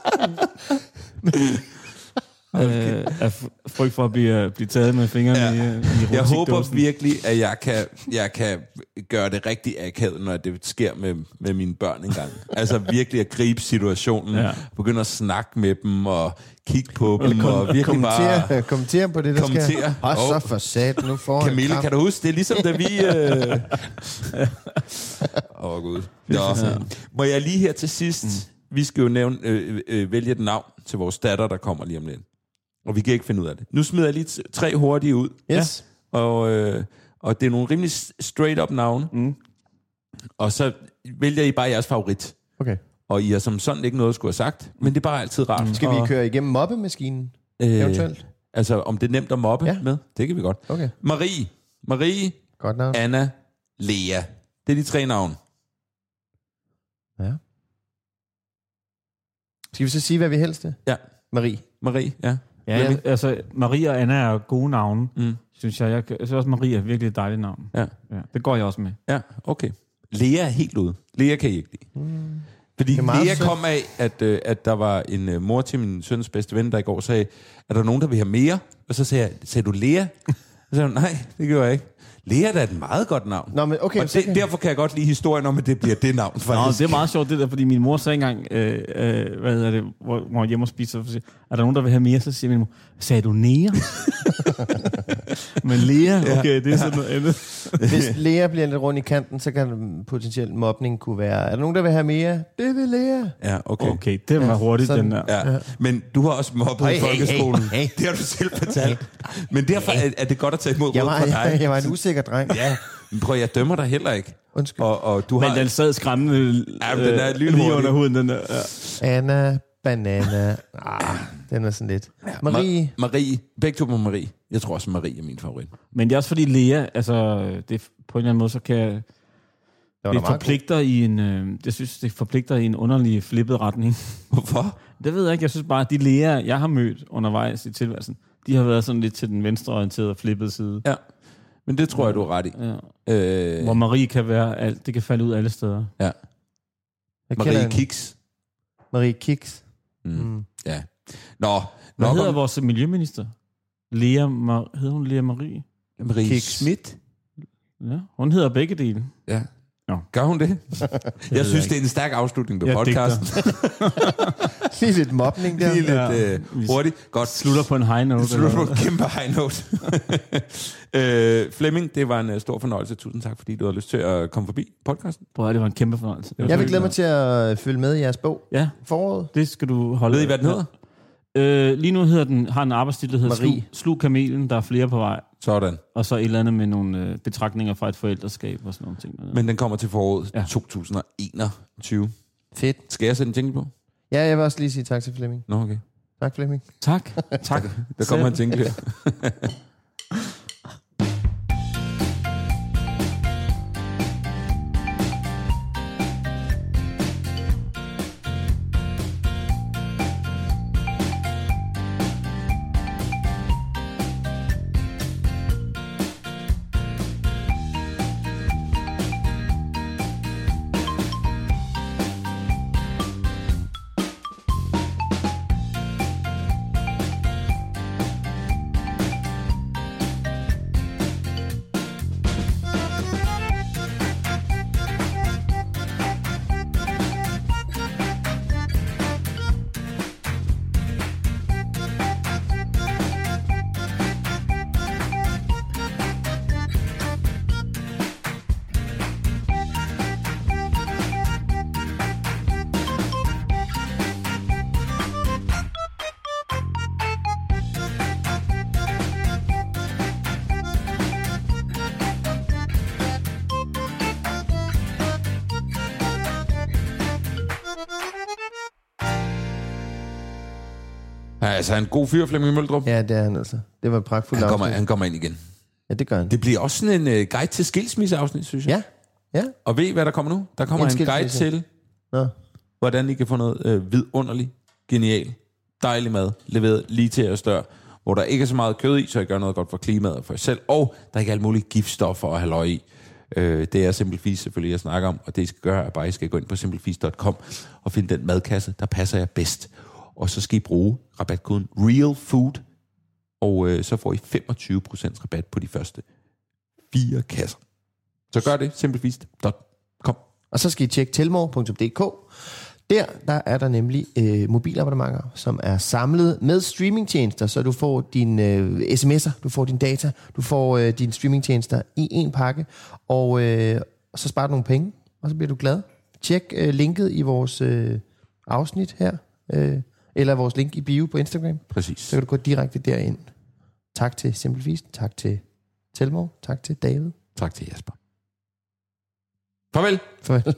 Okay. Øh, af frygt for at blive, blive taget med fingrene ja. i, i Jeg håber virkelig, at jeg kan, jeg kan gøre det rigtig akavet, når det sker med, med mine børn engang. Altså virkelig at gribe situationen, ja. Begynde at snakke med dem og kigge på dem kom, og virkelig kommentere, bare... Kommentere på det, der kommentere. Sker. Og så for sat, nu får Camille, kan du huske? Det er ligesom, da vi... Åh, øh... oh, Gud. Nå. Ja. Må jeg lige her til sidst... Mm. Vi skal jo nævne, øh, øh, vælge et navn til vores datter, der kommer lige om lidt. Og vi kan ikke finde ud af det. Nu smider jeg lige t- tre hurtige ud. Yes. Ja. Og, øh, og det er nogle rimelig straight-up navne. Mm. Og så vælger I bare jeres favorit. Okay. Og I har som sådan ikke noget at skulle have sagt, men det er bare altid rart. Mm. Skal vi og, køre igennem mobbemaskinen? Øh, eventuelt? Altså, om det er nemt at mobbe ja. med? Det kan vi godt. Okay. Marie. Marie. Godt navn. Anna. Lea. Det er de tre navne. Ja. Skal vi så sige, hvad vi helst er? Ja. Marie. Marie, ja. Ja, ja. Altså, Marie og Anna er gode navne, mm. synes jeg. Jeg synes også, Marie er virkelig et dejligt navn. Ja. Ja, det går jeg også med. Ja, okay. Lea er helt ude. Lea kan I ikke lide. Mm. Fordi Lea sød. Kom af, at, øh, at der var en øh, mor til min søns bedste ven, der i går sagde, er der nogen, der vil have mere? Og så sagde jeg, sagde du Lea? Så sagde hun, nej, det gør jeg ikke. Lea er da et meget godt navn. Nå, men okay, og det, kan... derfor kan jeg godt lide historien om, at det bliver det navn. Nå, det er meget sjovt, det der, fordi min mor sagde engang, øh, øh, hvad hedder det, hvor, hvor hjemme og spiser, så siger, er der nogen, der vil have mere? Så siger min mor, sagde du Nea? Men Lea, okay, det er sådan noget andet. Hvis Lea bliver lidt rundt i kanten, så kan potentielt mobning kunne være, er der nogen, der vil have mere? Det vil Lea. Ja, okay. Okay, det var ja, hurtigt, sådan, den der. Ja. Men du har også mobbet hey, i folkeskolen. Hey, hey, hey. Det har du selv fortalt. Men derfor er, er det godt at tage imod jeg råd var, fra dig. Jeg, jeg var en usikker dreng. Ja, men prøv, jeg dømmer dig heller ikke. Undskyld. Og, og du men har... den sad skræmmende ja, den er øh, lige under huden. Den der. Ja. Anna, banana. Ah, den er sådan lidt. Ja, Marie. Ma- Marie. Begge to på Marie. Jeg tror også, Marie er min favorit. Men det er også fordi Lea, altså, det på en eller anden måde, så kan... Det, det forpligter god. i en... Øh, jeg synes, det forpligter i en underlig flippet retning. Hvorfor? Det ved jeg ikke. Jeg synes bare, at de Lea, jeg har mødt undervejs i tilværelsen, de har været sådan lidt til den venstreorienterede og flippede side. Ja. Men det tror jeg, du er ret i. Ja. Øh... Hvor Marie kan være alt. Det kan falde ud alle steder. Ja. Jeg Marie Kiks. Marie Kiks. Mm. Mm. Ja. Nå, Hvad nok hedder om vores miljøminister? Lea Mar- hedder hun Lea Marie? Marie Kiks. Schmidt. Ja, hun hedder begge dele. Ja. Nå. Gør hun det? Jeg synes, jeg det er en stærk afslutning på Jeg podcasten. Lige lidt mobning der. Lige lidt Ja. øh, hurtigt. Godt. Slutter på en high note. Slutter på eller en kæmpe high note. øh, Flemming, det var en uh, stor fornøjelse. Tusind tak, fordi du har lyst til at komme forbi podcasten. Prøv at det var en kæmpe fornøjelse. Jeg vil glæde mig til at følge med i jeres bog. Ja, Foråret. det skal du holde. Ved I, hvad den hedder? Øh, lige nu hedder den, har en arbejdstitel, der hedder Marie. Slug, Slug kamelen, der er flere på vej. Sådan. Og så et eller andet med nogle øh, betragtninger fra et forældreskab og sådan nogle ting. Men den kommer til foråret Ja. to tusind og enogtyve. Fedt. Skal jeg sætte en jingle på? Ja, jeg vil også lige sige tak til Flemming. Nå, okay. Tak, Flemming. Tak. Tak. Der kommer en jingle her. Ja, altså en god fyr, Flemming Møldrup. Ja, det er han altså. Det var et pragtfuldt Han kommer, afsnit. han kommer ind igen. Ja, det gør han. Det bliver også sådan en uh, guide til skilsmisseafsnit, synes jeg. Ja, ja. Og ved I, hvad der kommer nu? Der kommer En en, en guide skilsmisse. til, Nå. hvordan I kan få noget øh, vidunderligt, genial, dejlig mad leveret lige til jeres dør, hvor der ikke er så meget kød i, så I gør noget godt for klimaet og for jer selv, og der er ikke alle mulige giftstoffer og halløj i. Øh, det er Simple Feast selvfølgelig, jeg snakker om, og det I skal gøre, er bare, I skal gå ind på simple feast punktum com og finde den madkasse, der passer jer bedst. Og så skal I bruge rabatkoden REALFOOD, og øh, så får I femogtyve procent rabat på de første fire kasser. Så gør det, simple feast punktum com. Og så skal I tjekke telmore punktum d k. Der, der er der nemlig øh, mobilabonnementer, som er samlet med streamingtjenester, så du får dine øh, sms'er, du får din data, du får øh, dine streamingtjenester i en pakke, og, øh, og så sparer du nogle penge, og så bliver du glad. Tjek øh, linket i vores øh, afsnit her, øh, eller vores link i bio på Instagram. Præcis. Så kan du gå direkte derind. Tak til Simple Feast, tak til Telmore, tak til David. Tak til Jesper. Farvel. Farvel.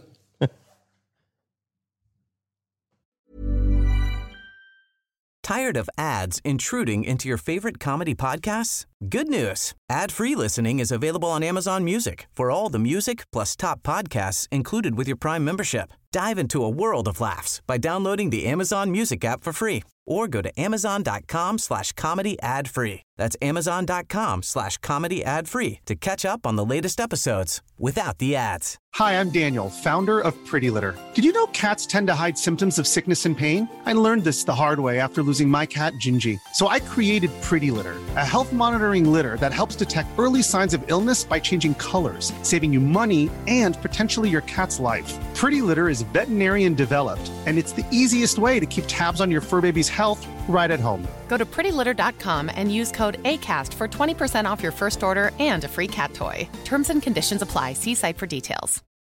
Tired of ads intruding into your favorite comedy podcasts? Good news. Ad-free listening is available on Amazon Music for all the music plus top podcasts included with your Prime membership. Dive into a world of laughs by downloading the Amazon Music app for free or go to amazon.com slash comedy ad free. That's amazon.com slash comedy ad free to catch up on the latest episodes without the ads. Hi, I'm Daniel, founder of Pretty Litter. Did you know cats tend to hide symptoms of sickness and pain? I learned this the hard way after losing my cat, Gingy. So I created Pretty Litter, a health monitoring litter that helps detect early signs of illness by changing colors, saving you money and potentially your cat's life. Pretty Litter is veterinarian developed, and it's the easiest way to keep tabs on your fur baby's health right at home. Go to pretty litter dot com and use code ACAST for twenty percent off your first order and a free cat toy. Terms and conditions apply. See site for details.